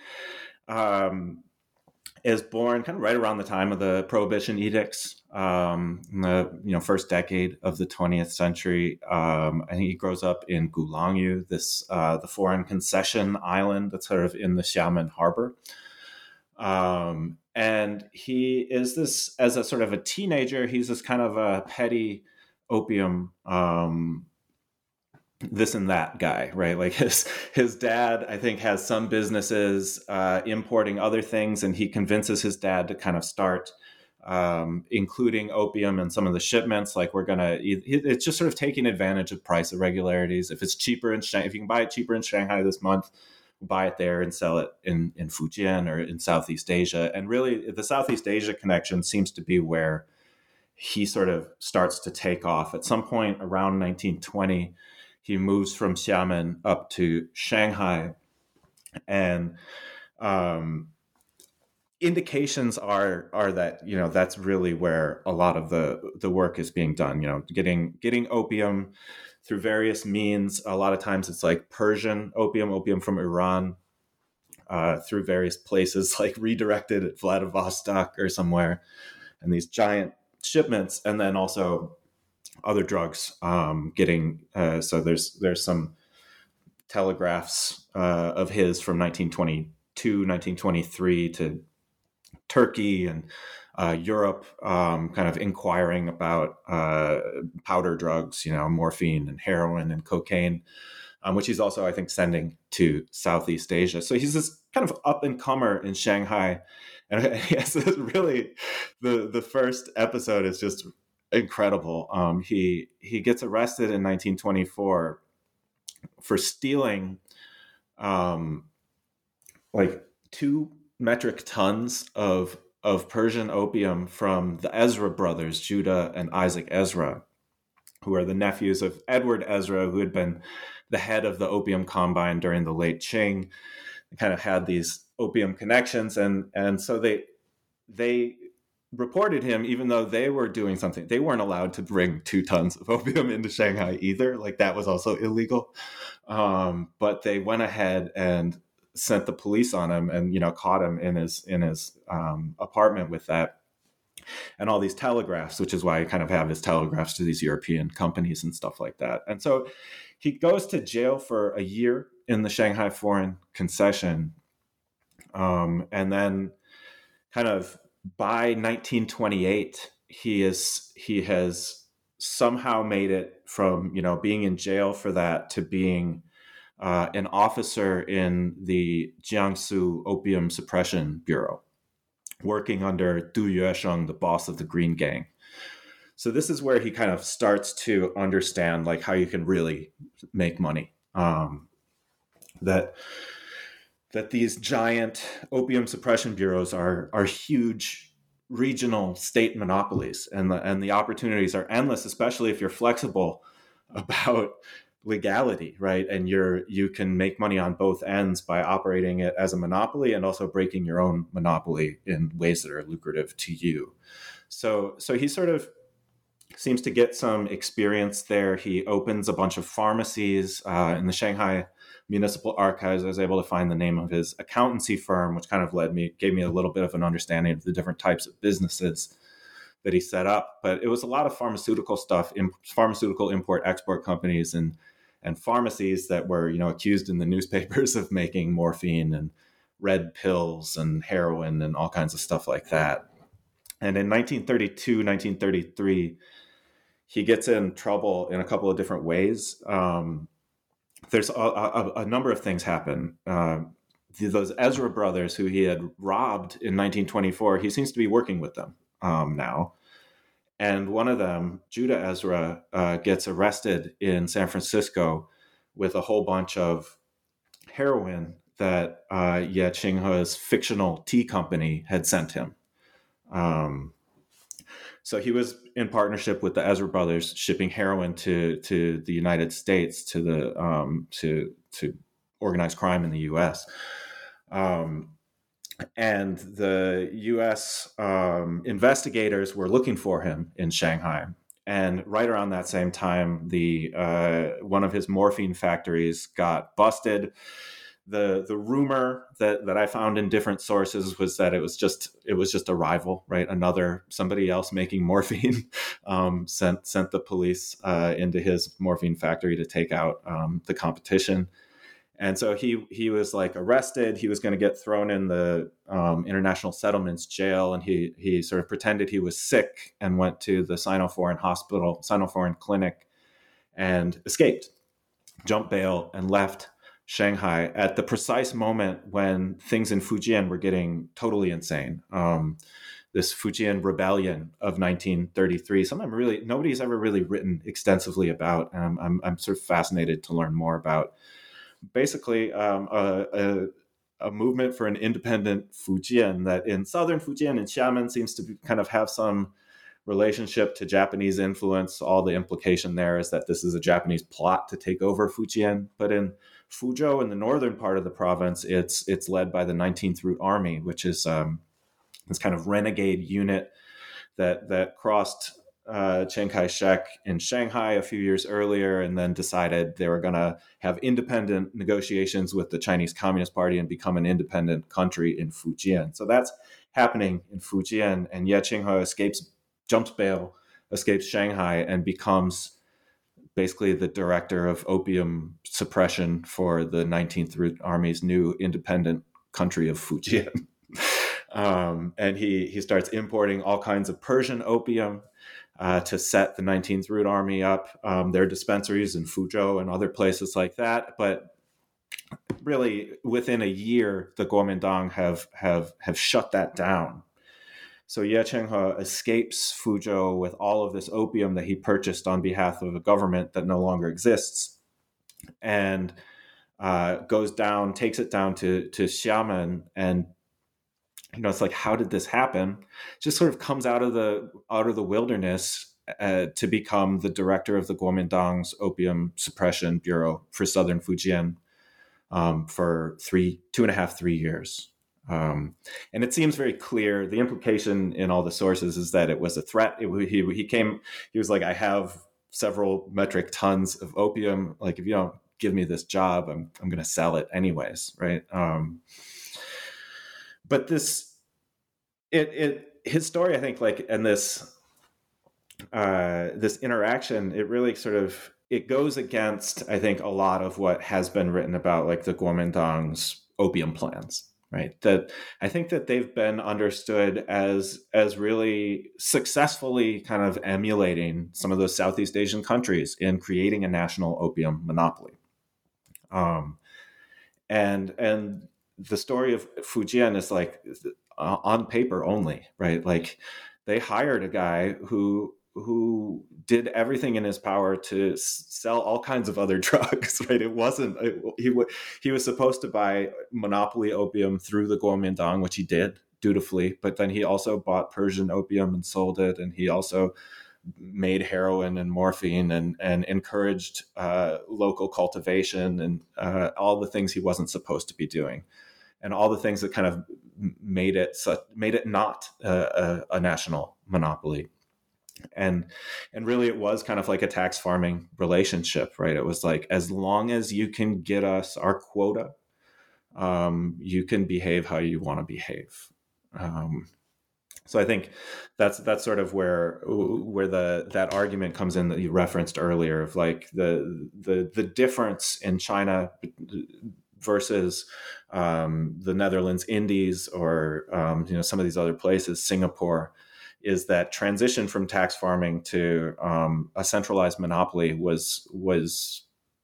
S3: um, is born kind of right around the time of the Prohibition edicts, um, in the you know first decade of the twentieth century. Um, I think he grows up in Gulangyu, this uh, the foreign concession island that's sort of in the Xiamen harbor. Um, and he is this, as a sort of a teenager, he's this kind of a petty opium, um, this and that guy, right? Like his, his dad, I think, has some businesses, uh, importing other things, and he convinces his dad to kind of start, um, including opium in some of the shipments. Like we're going to, it's just sort of taking advantage of price irregularities. If it's cheaper in Shanghai, if you can buy it cheaper in Shanghai this month, buy it there and sell it in, in Fujian or in Southeast Asia. And really, the Southeast Asia connection seems to be where he sort of starts to take off. At some point around nineteen twenty, he moves from Xiamen up to Shanghai. And um, indications are are that, you know, that's really where a lot of the, the work is being done, you know, getting getting opium through various means. A lot of times it's like Persian opium, opium from Iran, uh, through various places, like redirected at Vladivostok or somewhere, and these giant shipments, and then also other drugs um, getting. Uh, so there's there's some telegraphs uh, of his from nineteen twenty-two, nineteen twenty-three to Turkey and uh, Europe, um, kind of inquiring about uh, powder drugs, you know, morphine and heroin and cocaine, um, which he's also, I think, sending to Southeast Asia. So he's this kind of up and comer in Shanghai. And yes, really, the the first episode is just incredible. Um, he he gets arrested in nineteen twenty-four for stealing, um, like two metric tons of of Persian opium from the Ezra brothers, Judah and Isaac Ezra, who are the nephews of Edward Ezra, who had been the head of the opium combine during the late Qing. They kind of had these opium connections, and and so they they reported him, even though they were doing something. They weren't allowed to bring two tons of opium into Shanghai either. Like, that was also illegal. Um, but they went ahead and sent the police on him, and you know caught him in his in his um, apartment with that, and all these telegraphs, which is why I kind of have his telegraphs to these European companies and stuff like that. And so he goes to jail for a year in the Shanghai Foreign Concession, um, and then kind of by nineteen twenty-eight, he is he has somehow made it from you know being in jail for that to being Uh, an officer in the Jiangsu Opium Suppression Bureau, working under Du Yuesheng, the boss of the Green Gang. So this is where he kind of starts to understand like how you can really make money. Um, that that these giant opium suppression bureaus are are huge regional state monopolies, and the and the opportunities are endless, especially if you're flexible about legality, right? And you're you can make money on both ends by operating it as a monopoly and also breaking your own monopoly in ways that are lucrative to you. So so he sort of seems to get some experience there. He opens a bunch of pharmacies uh, in the Shanghai Municipal Archives. I was able to find the name of his accountancy firm, which kind of led me, gave me a little bit of an understanding of the different types of businesses that he set up. But it was a lot of pharmaceutical stuff, in, pharmaceutical import-export companies and and pharmacies that were, you know, accused in the newspapers of making morphine and red pills and heroin and all kinds of stuff like that. And in nineteen thirty-two, nineteen thirty-three, he gets in trouble in a couple of different ways. Um, there's a, a, a number of things happen. Uh, those Ezra brothers who he had robbed in nineteen twenty-four, he seems to be working with them um, now. And one of them, Judah Ezra, uh, gets arrested in San Francisco with a whole bunch of heroin that uh, Ye Qinghe's fictional tea company had sent him. Um, so he was in partnership with the Ezra brothers, shipping heroin to to the United States, to the um, to to organized crime in the U S. Um, and the U S um, investigators were looking for him in Shanghai. And right around that same time, the uh, one of his morphine factories got busted. The the rumor that, that I found in different sources was that it was just it was just a rival, right? Another somebody else making morphine um, sent sent the police uh, into his morphine factory to take out um, the competition. And so he he was like arrested. He was going to get thrown in the um, International Settlements jail, and he he sort of pretended he was sick and went to the Sino-Foreign Hospital, Sino-Foreign Clinic, and escaped, jumped bail, and left Shanghai at the precise moment when things in Fujian were getting totally insane. Um, this Fujian rebellion of nineteen thirty-three, something really nobody's ever really written extensively about, and I'm I'm, I'm sort of fascinated to learn more about. Basically, um, a, a, a movement for an independent Fujian that in southern Fujian and Xiamen seems to be, kind of have some relationship to Japanese influence. All the implication there is that this is a Japanese plot to take over Fujian. But in Fuzhou, in the northern part of the province, it's it's led by the nineteenth Route Army, which is um, this kind of renegade unit that that crossed uh, Chiang Kai-shek in Shanghai a few years earlier, and then decided they were going to have independent negotiations with the Chinese Communist Party and become an independent country in Fujian. So that's happening in Fujian, and Ye Qinghe escapes, jumps bail, escapes Shanghai, and becomes basically the director of opium suppression for the nineteenth Route Army's new independent country of Fujian. um, and he, he starts importing all kinds of Persian opium uh, to set the nineteenth Route Army up. Um, there are dispensaries in Fuzhou and other places like that. But really, within a year, the Kuomintang have, have, have shut that down. So Ye Qinghe escapes Fuzhou with all of this opium that he purchased on behalf of a government that no longer exists, and uh, goes down, takes it down to, to Xiamen. And, you know, it's like, how did this happen? Just sort of comes out of the out of the wilderness uh, to become the director of the Kuomintang's Opium Suppression Bureau for Southern Fujian um, for three, two and a half, three years. Um, and it seems very clear. The implication in all the sources is that it was a threat. It, he he came. He was like, I have several metric tons of opium. Like, if you don't give me this job, I'm I'm going to sell it anyways, right? Um, but this, it it his story, I think, like, and this uh, this interaction, it really sort of it goes against, I think, a lot of what has been written about, like the Kuomintang's opium plans. Right. That I think that they've been understood as as really successfully kind of emulating some of those Southeast Asian countries in creating a national opium monopoly. Um, and and the story of Fujian is like uh, on paper only, right? Like, they hired a guy who who did everything in his power to s- sell all kinds of other drugs, right? It wasn't, it, he, w- he was supposed to buy monopoly opium through the Kuomintang, which he did dutifully, but then he also bought Persian opium and sold it. And he also made heroin and morphine and, and encouraged uh, local cultivation and uh, all the things he wasn't supposed to be doing. And all the things that kind of made it, such, made it not a, a, a national monopoly. And and really, it was kind of like a tax farming relationship, right? It was like, as long as you can get us our quota, um, you can behave how you want to behave. Um, so I think that's that's sort of where where the that argument comes in that you referenced earlier, of like the the the difference in China versus um, the Netherlands, Indies, or um, you know, some of these other places, Singapore, is that transition from tax farming to um, a centralized monopoly was was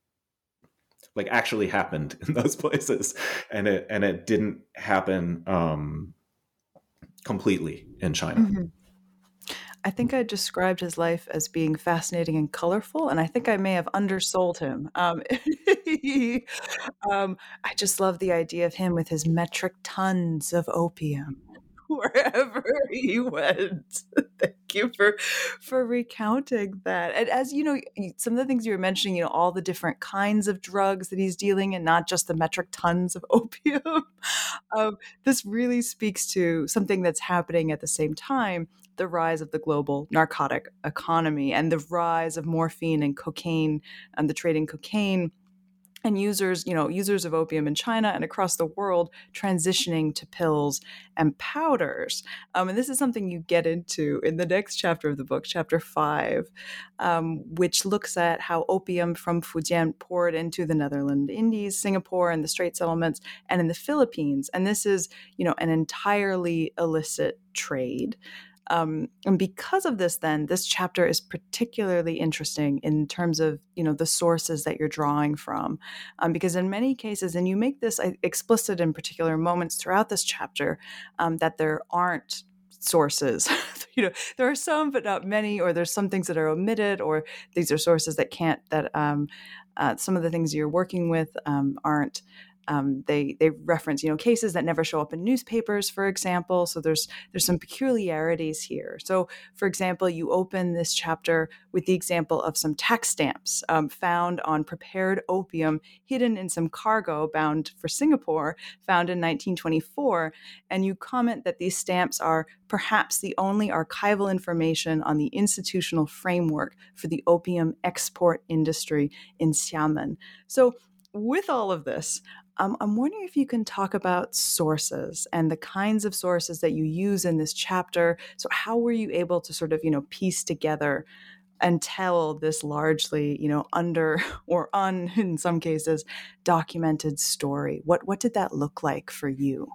S3: like actually happened in those places, and it and it didn't happen um, completely in China.
S2: Mm-hmm. I think I described his life as being fascinating and colorful, and I think I may have undersold him. Um, he, um, I just love the idea of him with his metric tons of opium wherever he went. Thank you for for recounting that. And as you know, some of the things you were mentioning, you know, all the different kinds of drugs that he's dealing in, not just the metric tons of opium. um, this really speaks to something that's happening at the same time: the rise of the global narcotic economy and the rise of morphine and cocaine and the trade in cocaine. And users, you know, users of opium in China and across the world transitioning to pills and powders. Um, and this is something you get into in the next chapter of the book, chapter five, um, which looks at how opium from Fujian poured into the Netherlands, Indies, Singapore, and the Strait settlements, and in the Philippines. And this is, you know, an entirely illicit trade. Um, and because of this, then this chapter is particularly interesting in terms of, you know, the sources that you're drawing from, um, because in many cases, and you make this explicit in particular moments throughout this chapter, um, that there aren't sources. You know, there are some, but not many, or there's some things that are omitted, or these are sources that can't, that um, uh, some of the things you're working with um, aren't Um, they they reference, you know, cases that never show up in newspapers, for example. So there's there's some peculiarities here. So, for example, you open this chapter with the example of some tax stamps um, found on prepared opium hidden in some cargo bound for Singapore, found in nineteen twenty-four, and you comment that these stamps are perhaps the only archival information on the institutional framework for the opium export industry in Xiamen. So, with all of this, um, I'm wondering if you can talk about sources and the kinds of sources that you use in this chapter. So how were you able to sort of, you know, piece together and tell this largely, you know, under or un, in some cases, documented story? What what did that look like for you?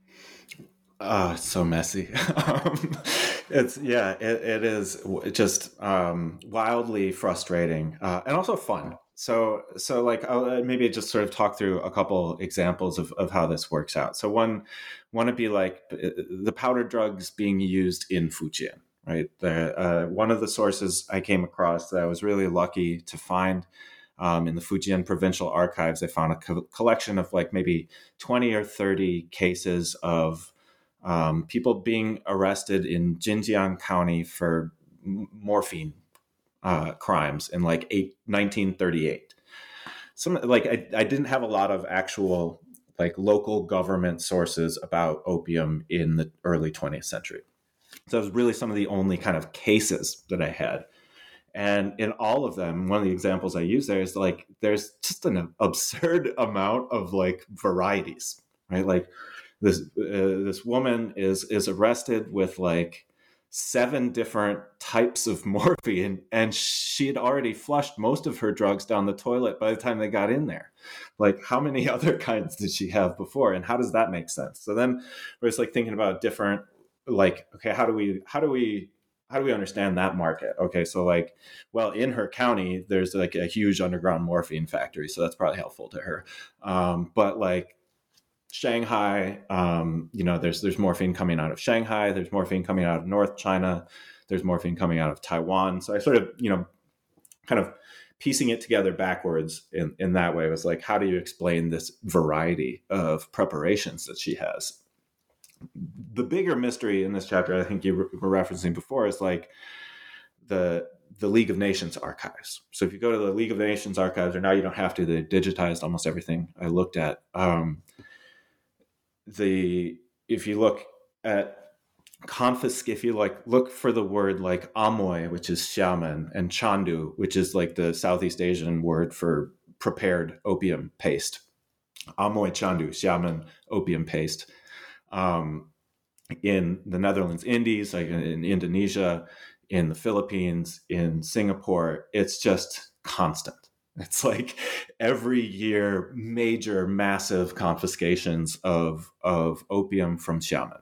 S3: Oh, it's so messy. um, it's yeah, it, it is just um, wildly frustrating uh, and also fun. So, so like I'll maybe just sort of talk through a couple examples of, of how this works out. So one, one would be like the powder drugs being used in Fujian, right? The, uh, one of the sources I came across that I was really lucky to find um, in the Fujian Provincial Archives, I found a co- collection of like maybe twenty or thirty cases of um, people being arrested in Jinjiang County for m- morphine Uh, crimes in like eight, nineteen thirty-eight. Some like I, I didn't have a lot of actual like local government sources about opium in the early twentieth century. So it was really some of the only kind of cases that I had. And in all of them, one of the examples I use there is like there's just an absurd amount of like varieties, right? Like this uh, this woman is is arrested with like seven different types of morphine, and she had already flushed most of her drugs down the toilet by the time they got in there. Like, how many other kinds did she have before, and how does that make sense? So then we're just like thinking about different, like, okay, how do we, how do we, how do we understand that market? Okay, so like, well, in her county, there's like a huge underground morphine factory, so that's probably helpful to her. Um, but like, Shanghai, um, you know, there's there's morphine coming out of Shanghai. There's morphine coming out of North China. There's morphine coming out of Taiwan. So I sort of, you know, kind of piecing it together backwards in, in that way was like, how do you explain this variety of preparations that she has? The bigger mystery in this chapter, I think you were referencing before, is like the the League of Nations archives. So if you go to the League of Nations archives, or now you don't have to, they digitized almost everything I looked at. Um, The if you look at confiscate, if you like look for the word like Amoy, which is Xiamen, and Chandu, which is like the Southeast Asian word for prepared opium paste. Amoy Chandu, Xiamen opium paste. Um, in the Netherlands, Indies, like in Indonesia, in the Philippines, in Singapore, it's just constant. It's like every year, major, massive confiscations of of opium from Xiamen.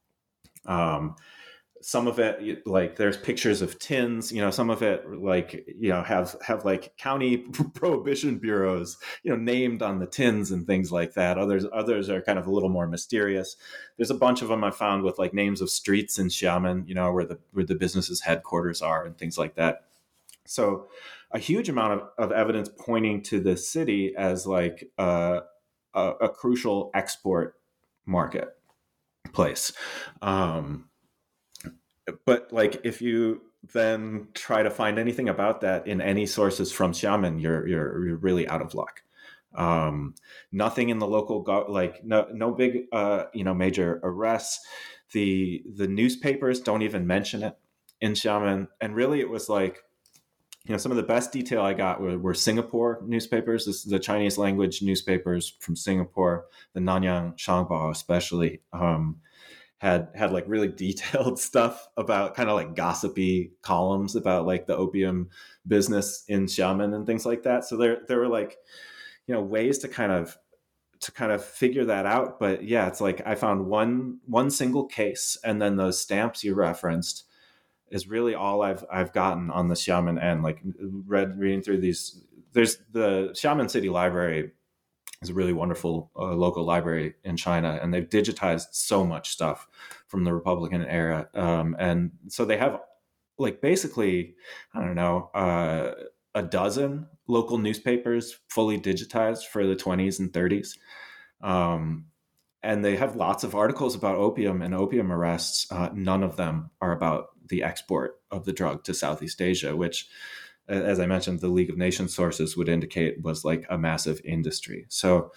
S3: Um, some of it, like there's pictures of tins. You know, some of it, like you know, have have like county prohibition bureaus, you know, named on the tins and things like that. Others others are kind of a little more mysterious. There's a bunch of them I found with like names of streets in Xiamen, you know, where the where the business's headquarters are and things like that. So a huge amount of, of evidence pointing to this city as like uh, a, a crucial export market place. Um, but like if you then try to find anything about that in any sources from Xiamen, you're you're, you're really out of luck. Um, nothing in the local go- like no no big uh, you know major arrests. The the newspapers don't even mention it in Xiamen, and really it was like, you know, some of the best detail I got were, were Singapore newspapers. This is the Chinese language newspapers from Singapore, the Nanyang Shangbao especially, um, had had like really detailed stuff about kind of like gossipy columns about like the opium business in Xiamen and things like that. So there there were like, you know, ways to kind of to kind of figure that out. But yeah, it's like I found one one single case, and then those stamps you referenced is really all I've I've gotten on the Xiamen end. Like read reading through these, there's the Xiamen City Library is a really wonderful uh, local library in China, and they've digitized so much stuff from the Republican era, um, and so they have like basically I don't know uh, a dozen local newspapers fully digitized for the twenties and thirties. Um, and they have lots of articles about opium and opium arrests. Uh, none of them are about the export of the drug to Southeast Asia, which, as I mentioned, the League of Nations sources would indicate was like a massive industry. So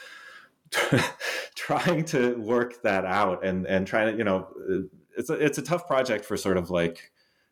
S3: trying to work that out and, and trying to, you know, it's a, it's a tough project for sort of like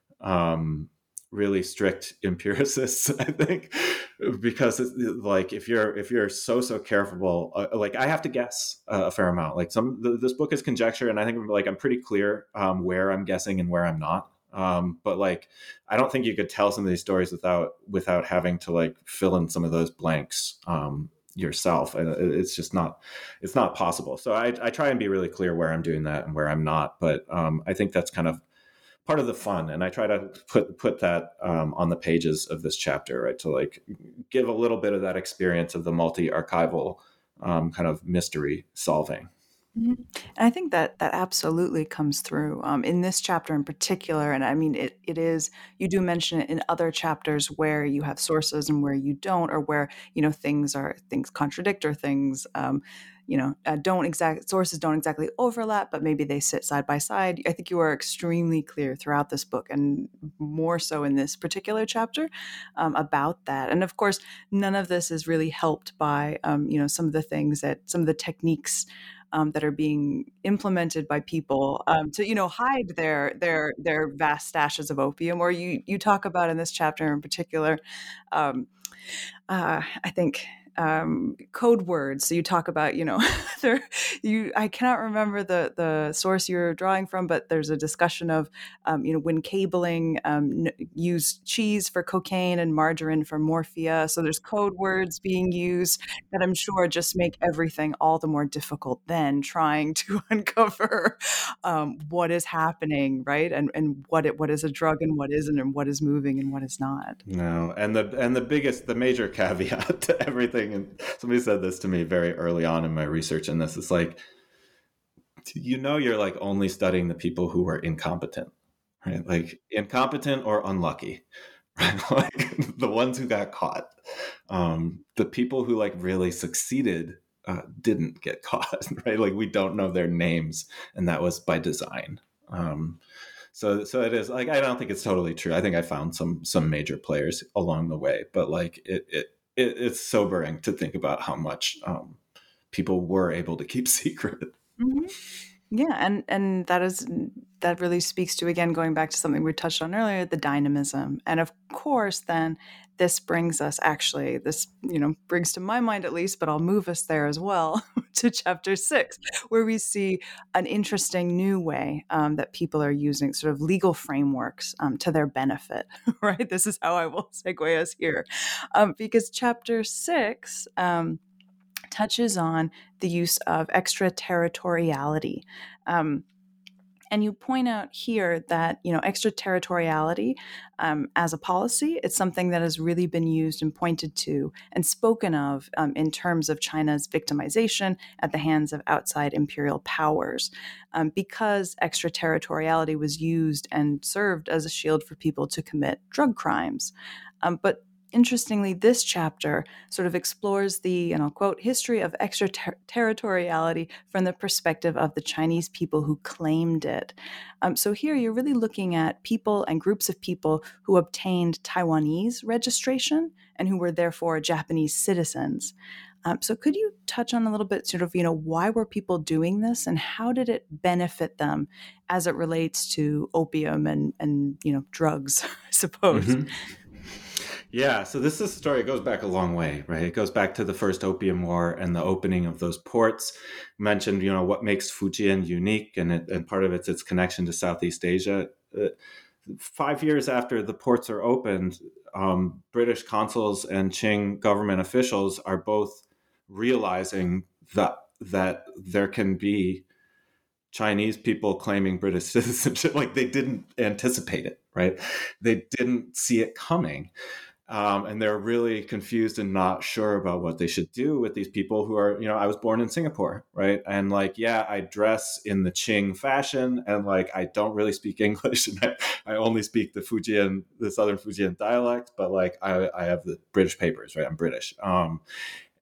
S3: um, really strict empiricists, I think, because it's like if you're if you're so so careful, uh, like I have to guess uh, a fair amount. Like some the, this book is conjecture, and I think like I'm pretty clear um, where I'm guessing and where I'm not. Um, but like I don't think you could tell some of these stories without without having to like fill in some of those blanks um, yourself. And it's just not it's not possible. So I, I try and be really clear where I'm doing that and where I'm not. But um, I think that's kind of part of the fun, and I try to put put that um, on the pages of this chapter, right? To like give a little bit of that experience of the multi-archival um, kind of mystery solving.
S2: Mm-hmm. And I think that that absolutely comes through um, in this chapter in particular. And I mean, it it is, you do mention it in other chapters where you have sources and where you don't, or where, you know, things are, things contradict or things, um, you know, uh, don't exact sources don't exactly overlap, but maybe they sit side by side. I think you are extremely clear throughout this book, and more so in this particular chapter um, about that. And of course, none of this is really helped by, um, you know, some of the things that, some of the techniques Um, that are being implemented by people um, to, you know, hide their their their vast stashes of opium. Or you you talk about in this chapter in particular, um, uh, I think um, code words. So you talk about, you know, there you I cannot remember the the source you're drawing from, but there's a discussion of um, you know, when cabling um, n- use cheese for cocaine and margarine for morphia. So there's code words being used that I'm sure just make everything all the more difficult then trying to uncover um, what is happening, right? And and what it what is a drug and what isn't, and what is moving and what is not.
S3: No, and the and the biggest, the major caveat to everything, and somebody said this to me very early on in my research, and this is like, you know, you're like only studying the people who are incompetent, right? Like incompetent or unlucky, right? Like the ones who got caught. Um, the people who like really succeeded uh, didn't get caught, right? Like we don't know their names, and that was by design. Um, so, so it is like I don't think it's totally true. I think I found some some major players along the way, but like it it, it it's sobering to think about how much um, people were able to keep secret.
S2: Mhm. Yeah, and and that is that really speaks to, again, going back to something we touched on earlier, the dynamism. And of course, then this brings us actually, this, you know, brings to my mind at least, but I'll move us there as well to chapter six, where we see an interesting new way um, that people are using sort of legal frameworks um, to their benefit, right? This is how I will segue us here. Um, because chapter six, um, touches on the use of extraterritoriality. Um, and you point out here that, you know, extraterritoriality um, as a policy, it's something that has really been used and pointed to and spoken of um, in terms of China's victimization at the hands of outside imperial powers, um, because extraterritoriality was used and served as a shield for people to commit drug crimes. Um, but Interestingly, this chapter sort of explores the, and I'll quote, history of extraterritoriality from the perspective of the Chinese people who claimed it. Um, so here you're really looking at people and groups of people who obtained Taiwanese registration and who were therefore Japanese citizens. Um, so could you touch on a little bit sort of, you know, why were people doing this and how did it benefit them as it relates to opium and, and you know, drugs, I suppose?
S3: Mm-hmm. Yeah, so this is a story. It goes back a long way, right? It goes back to the first Opium War and the opening of those ports. Mentioned, you know, what makes Fujian unique, and it, and part of it's its connection to Southeast Asia. Uh, five years after the ports are opened, um, British consuls and Qing government officials are both realizing that that there can be Chinese people claiming British citizenship. Like they didn't anticipate it, right? They didn't see it coming. Um, and they're really confused and not sure about what they should do with these people who are, you know, I was born in Singapore, right? And like, yeah, I dress in the Qing fashion and like, I don't really speak English and I, I only speak the Fujian, the Southern Fujian dialect, but like I, I have the British papers, right? I'm British. Um,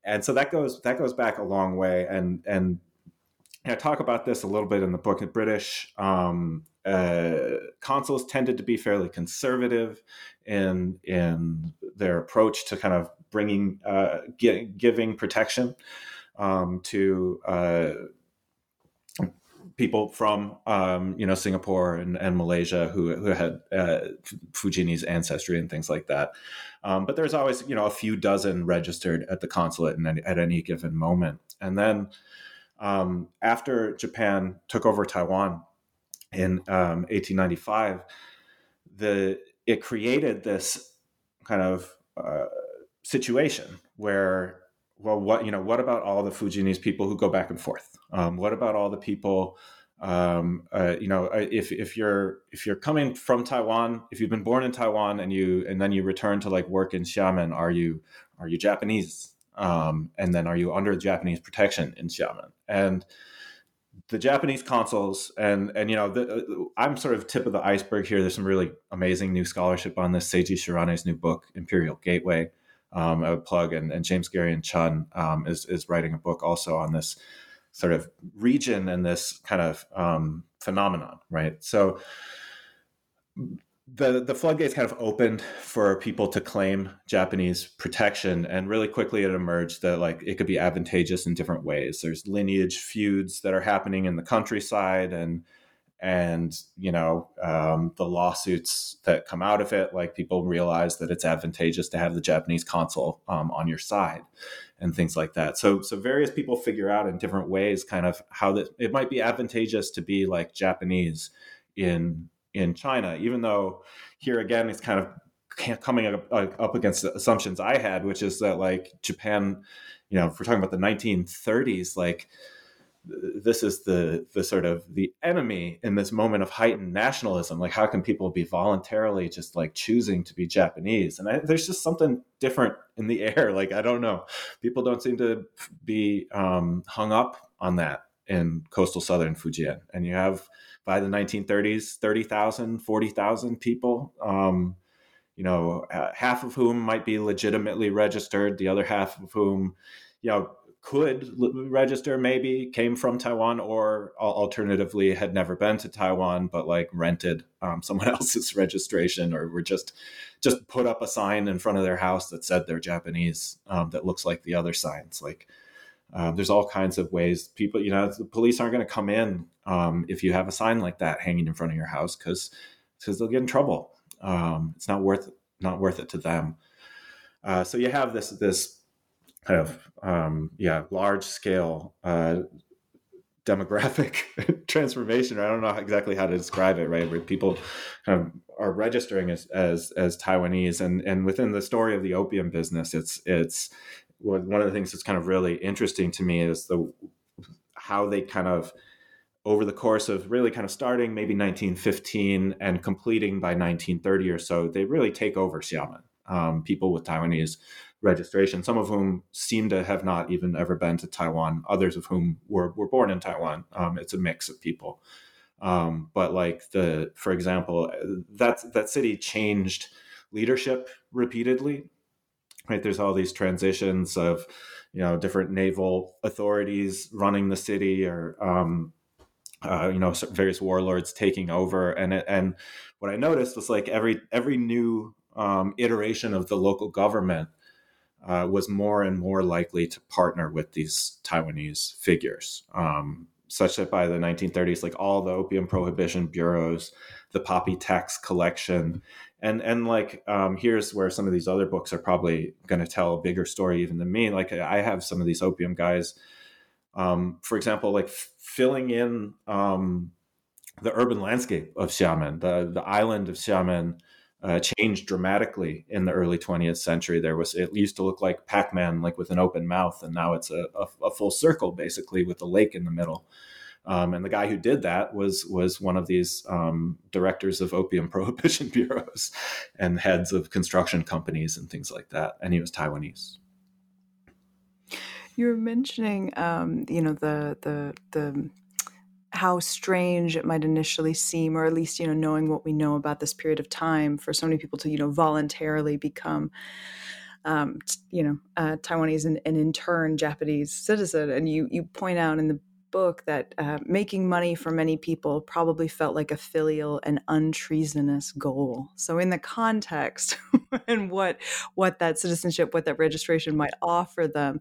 S3: and so that goes that goes back a long way. And and I talk about this a little bit in the book. British um, uh, consuls tended to be fairly conservative in in their approach to kind of bringing uh, gi- giving protection um, to uh, people from um, you know Singapore and, and Malaysia who who had uh, Fujini's ancestry and things like that. Um, but there's always you know a few dozen registered at the consulate in any, at any given moment. And then um, after Japan took over Taiwan in um, eighteen ninety-five, the it created this kind of uh, situation where, well, what you know, what about all the Fujinese people who go back and forth? Um, what about all the people, um, uh, you know, if if you're if you're coming from Taiwan, if you've been born in Taiwan and you and then you return to like work in Xiamen, are you are you Japanese? Um, and then are you under Japanese protection in Xiamen? And the Japanese consuls, and and you know, the, I'm sort of tip of the iceberg here. There's some really amazing new scholarship on this. Seiji Shirane's new book, Imperial Gateway, um, I would plug, and, and James Garion Chun um, is is writing a book also on this sort of region and this kind of um, phenomenon, right? So the the floodgates kind of opened for people to claim Japanese protection, and really quickly it emerged that like it could be advantageous in different ways. There's lineage feuds that are happening in the countryside, and and you know um, the lawsuits that come out of it. Like people realize that it's advantageous to have the Japanese consul um, on your side, and things like that. So so various people figure out in different ways kind of how that it might be advantageous to be like Japanese in. in China, even though here again, it's kind of coming up, up against the assumptions I had, which is that like Japan, you know, if we're talking about the nineteen thirties, like this is the the sort of the enemy in this moment of heightened nationalism. Like how can people be voluntarily just like choosing to be Japanese? And I, there's just something different in the air. Like, I don't know. People don't seem to be um, hung up on that in coastal southern Fujian. And you have, by the nineteen thirties, thirty thousand, forty thousand people, um, you know, uh, half of whom might be legitimately registered, the other half of whom, you know, could l- register, maybe came from Taiwan, or alternatively had never been to Taiwan, but like rented um, someone else's registration, or were just just put up a sign in front of their house that said they're Japanese, um, that looks like the other signs. Like, Um, there's all kinds of ways people, you know, the police aren't going to come in um, if you have a sign like that hanging in front of your house, because because they'll get in trouble. Um, it's not worth not worth it to them. Uh, so you have this this kind of um, yeah large scale uh, demographic transformation. I don't know exactly how to describe it, right? Where people kind of are registering as as, as Taiwanese, and and within the story of the opium business, it's it's one of the things that's kind of really interesting to me is the how they kind of, over the course of really kind of starting maybe nineteen fifteen and completing by nineteen thirty or so, they really take over Xiamen. Um, people with Taiwanese registration, some of whom seem to have not even ever been to Taiwan, others of whom were, were born in Taiwan. Um, it's a mix of people. Um, but like the, for example, that, that city changed leadership repeatedly. Right, there's all these transitions of, you know, different naval authorities running the city, or um, uh, you know, various warlords taking over. And it, and what I noticed was like every every new um, iteration of the local government uh, was more and more likely to partner with these Taiwanese figures, um, such that by the nineteen thirties, like all the opium prohibition bureaus, the poppy tax collection. And and like um, here's where some of these other books are probably going to tell a bigger story even than me. Like I have some of these opium guys, um, for example, like f- filling in um, the urban landscape of Xiamen. The the island of Xiamen uh, changed dramatically in the early twentieth century. There was it used to look like Pac-Man, like with an open mouth, and now it's a, a, a full circle basically with a lake in the middle. Um, and the guy who did that was was one of these um, directors of opium prohibition bureaus and heads of construction companies and things like that. And he was Taiwanese.
S2: You were mentioning, um, you know, the the the how strange it might initially seem, or at least, you know, knowing what we know about this period of time, for so many people to, you know, voluntarily become um, t- you know, uh, Taiwanese and, and in turn Japanese citizen. And you you point out in the book that uh, making money for many people probably felt like a filial and untreasonous goal. So in the context and what what that citizenship, what that registration might offer them,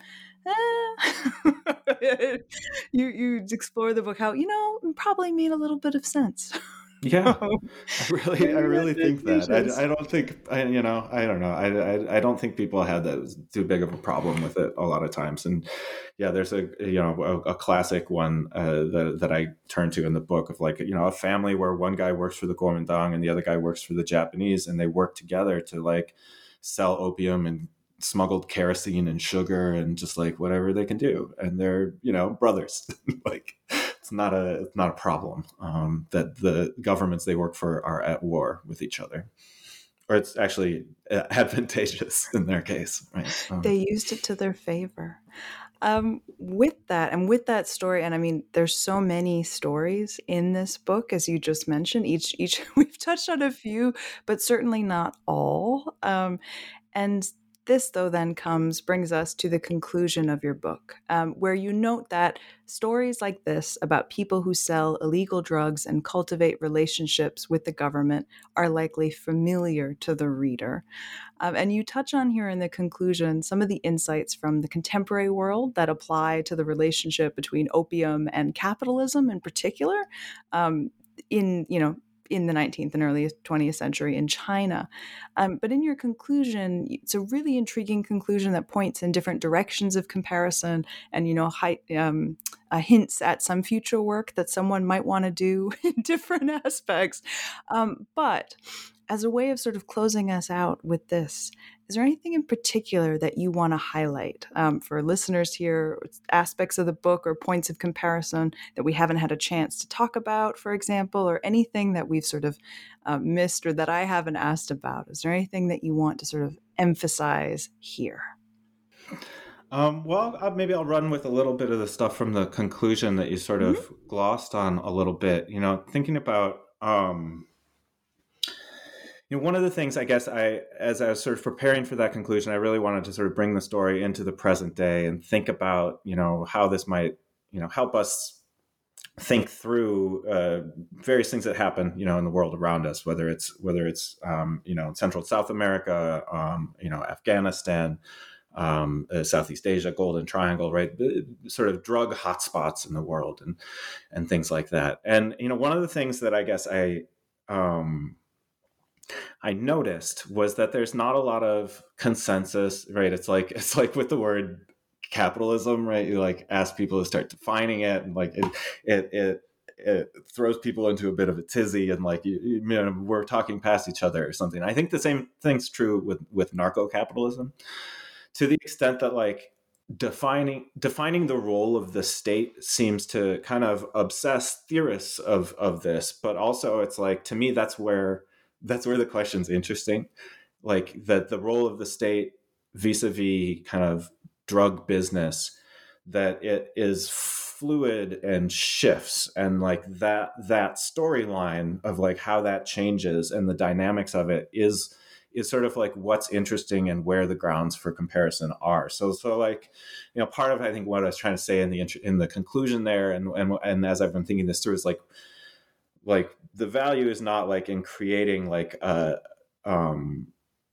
S2: eh, you you explore the book how, you know, it probably made a little bit of sense.
S3: Yeah, I really, I really think that. I,
S2: Advantageous.
S3: I don't think, I, you know, I don't know. I, I, I don't think people had that as too big of a problem with it a lot of times. And yeah, there's a, you know, a, a classic one uh, that that I turn to in the book of like, you know, a family where one guy works for the Kuomintang and the other guy works for the Japanese, and they work together to like sell opium and smuggled kerosene and sugar and just like whatever they can do. And they're, you know, brothers. Like, it's not a it's not a problem um, that the governments they work for are at war with each other, or it's actually advantageous in their case, right? Um,
S2: They used it to their favor. Um, with that, and with that story, and I mean, there's so many stories in this book, as you just mentioned. Each, each we've touched on a few, but certainly not all. Um, and this, though, then comes, brings us to the conclusion of your book, um, where you note that stories like this about people who sell illegal drugs and cultivate relationships with the government are likely familiar to the reader. Um, and you touch on here in the conclusion some of the insights from the contemporary world that apply to the relationship between opium and capitalism in particular, um, in, you know, in the nineteenth and early twentieth century in China. Um, but in your conclusion, it's a really intriguing conclusion that points in different directions of comparison and, you know, hi, um, uh, hints at some future work that someone might want to do in different aspects. Um, but as a way of sort of closing us out with this, is there anything in particular that you want to highlight um, for listeners here, aspects of the book or points of comparison that we haven't had a chance to talk about, for example, or anything that we've sort of uh, missed or that I haven't asked about? Is there anything that you want to sort of emphasize here?
S3: um, well, I'll, maybe I'll run with a little bit of the stuff from the conclusion that you sort of mm-hmm. glossed on a little bit. You know, thinking about. Um, You know, one of the things I guess I, as I was sort of preparing for that conclusion, I really wanted to sort of bring the story into the present day and think about, you know, how this might, you know, help us think through uh, various things that happen, you know, in the world around us, whether it's whether it's um, you know, Central South America, um, you know, Afghanistan, um, uh, Southeast Asia, Golden Triangle, right? The, sort of drug hotspots in the world and and things like that. And you know, one of the things that I guess I um, I noticed was that there's not a lot of consensus, right? It's like it's like with the word capitalism, right? You like ask people to start defining it, and like it it it, it throws people into a bit of a tizzy, and like you, you know, we're talking past each other or something. I think the same thing's true with with narco-capitalism, to the extent that like defining defining the role of the state seems to kind of obsess theorists of of this, but also it's like, to me, that's where that's where the question's interesting, like that the role of the state vis-a-vis kind of drug business, that it is fluid and shifts, and like that that storyline of like how that changes and the dynamics of it is is sort of like what's interesting and where the grounds for comparison are. So so like, you know, part of I think what I was trying to say in the in the conclusion there, and and and as I've been thinking this through, is like like the value is not like in creating like a um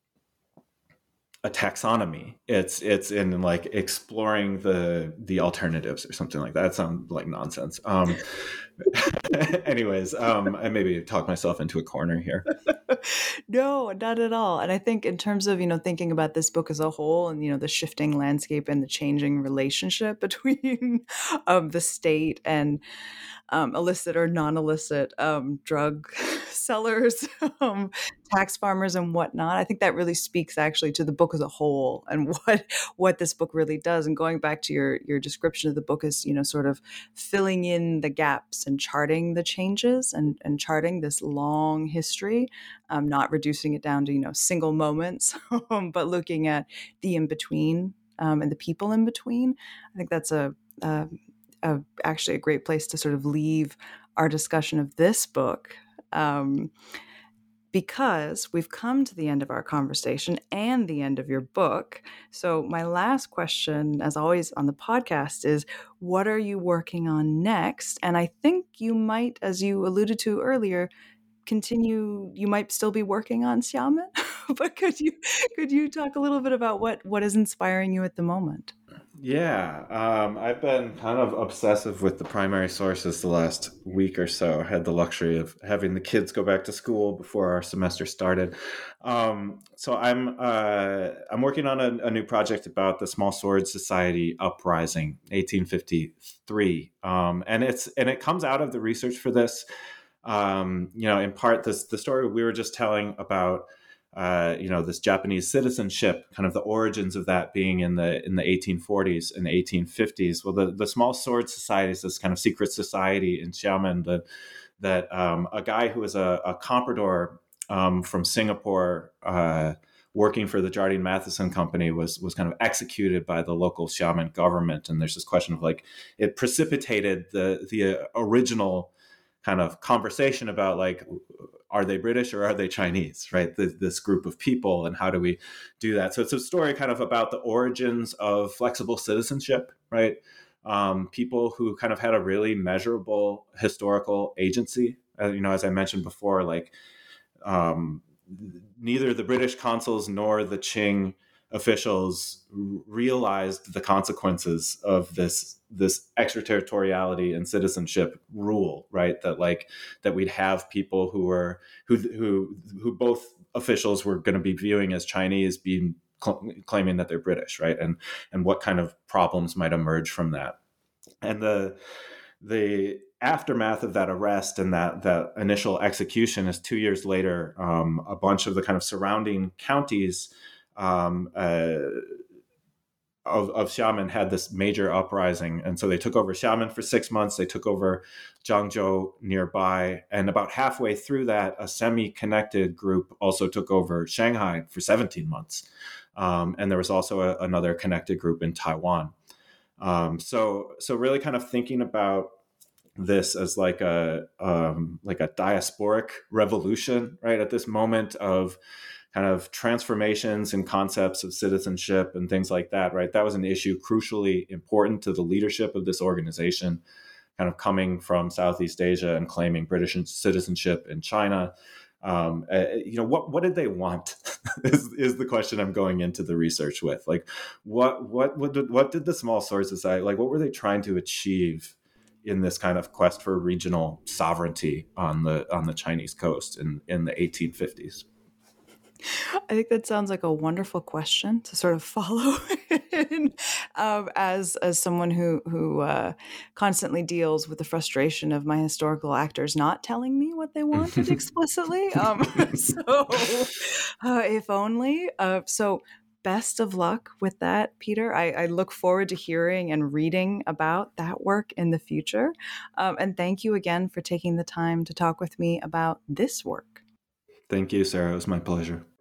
S3: a taxonomy. It's it's in like exploring the the alternatives or something like that. That sounds like nonsense. Um, anyways, um, I maybe talk myself into a corner here.
S2: No, not at all. And I think in terms of, you know, thinking about this book as a whole and, you know, the shifting landscape and the changing relationship between um, the state and um, illicit or non-illicit um, drug sellers, um, tax farmers and whatnot, I think that really speaks actually to the book as a whole and what what this book really does. And going back to your your description of the book as, you know, sort of filling in the gaps and charting the changes and, and charting this long history, um, not reducing it down to, you know, single moments, but looking at the in-between um, and the people in between. I think that's a, a, a actually a great place to sort of leave our discussion of this book. Um, because we've come to the end of our conversation and the end of your book. So my last question, as always on the podcast, is what are you working on next? And I think you might, as you alluded to earlier, continue, you might still be working on Xiamen, but could you could you talk a little bit about what, what is inspiring you at the moment?
S3: Yeah, um, I've been kind of obsessive with the primary sources the last week or so. I had the luxury of having the kids go back to school before our semester started. Um, so I'm uh, I'm working on a, a new project about the Small Swords Society uprising, eighteen fifty-three, um, and it's and it comes out of the research for this. Um, you know, in part, this the story we were just telling about. Uh, you know, this Japanese citizenship, kind of the origins of that being in the in the eighteen forties and eighteen fifties. Well, the, the Small Sword Society is this kind of secret society in Xiamen that that um, a guy who was a, a comprador um, from Singapore, uh, working for the Jardine Matheson Company, was was kind of executed by the local Xiamen government. And there's this question of like it precipitated the the original kind of conversation about like, are they British or are they Chinese, right? The, this group of people, and how do we do that? So it's a story kind of about the origins of flexible citizenship, right? Um, people who kind of had a really measurable historical agency. Uh, you know, as I mentioned before, like um, neither the British consuls nor the Qing officials realized the consequences of this this extraterritoriality and citizenship rule, right? That like that we'd have people who were who who who both officials were going to be viewing as Chinese being cl- claiming that they're British, right? And and what kind of problems might emerge from that. And the the aftermath of that arrest and that that initial execution is two years later. Um, a bunch of the kind of surrounding counties Um, uh, of, of Xiamen had this major uprising. And so they took over Xiamen for six months. They took over Zhangzhou nearby. And about halfway through that, a semi-connected group also took over Shanghai for seventeen months. Um, and there was also a, another connected group in Taiwan. Um, so, so really kind of thinking about this as like a um, like a diasporic revolution, right? At this moment of kind of transformations and concepts of citizenship and things like that, right? That was an issue crucially important to the leadership of this organization, kind of coming from Southeast Asia and claiming British citizenship in China. Um, uh, you know, what what did they want? is is the question I'm going into the research with. Like, what what what did, what did the Small Sword Society, like, what were they trying to achieve in this kind of quest for regional sovereignty on the on the Chinese coast in in the eighteen fifties?
S2: I think that sounds like a wonderful question to sort of follow in, um, as as someone who who uh, constantly deals with the frustration of my historical actors not telling me what they wanted explicitly. Um, so, uh, if only. Uh, so, best of luck with that, Peter. I, I look forward to hearing and reading about that work in the future. Um, and thank you again for taking the time to talk with me about this work.
S3: Thank you, Sarah. It was my pleasure.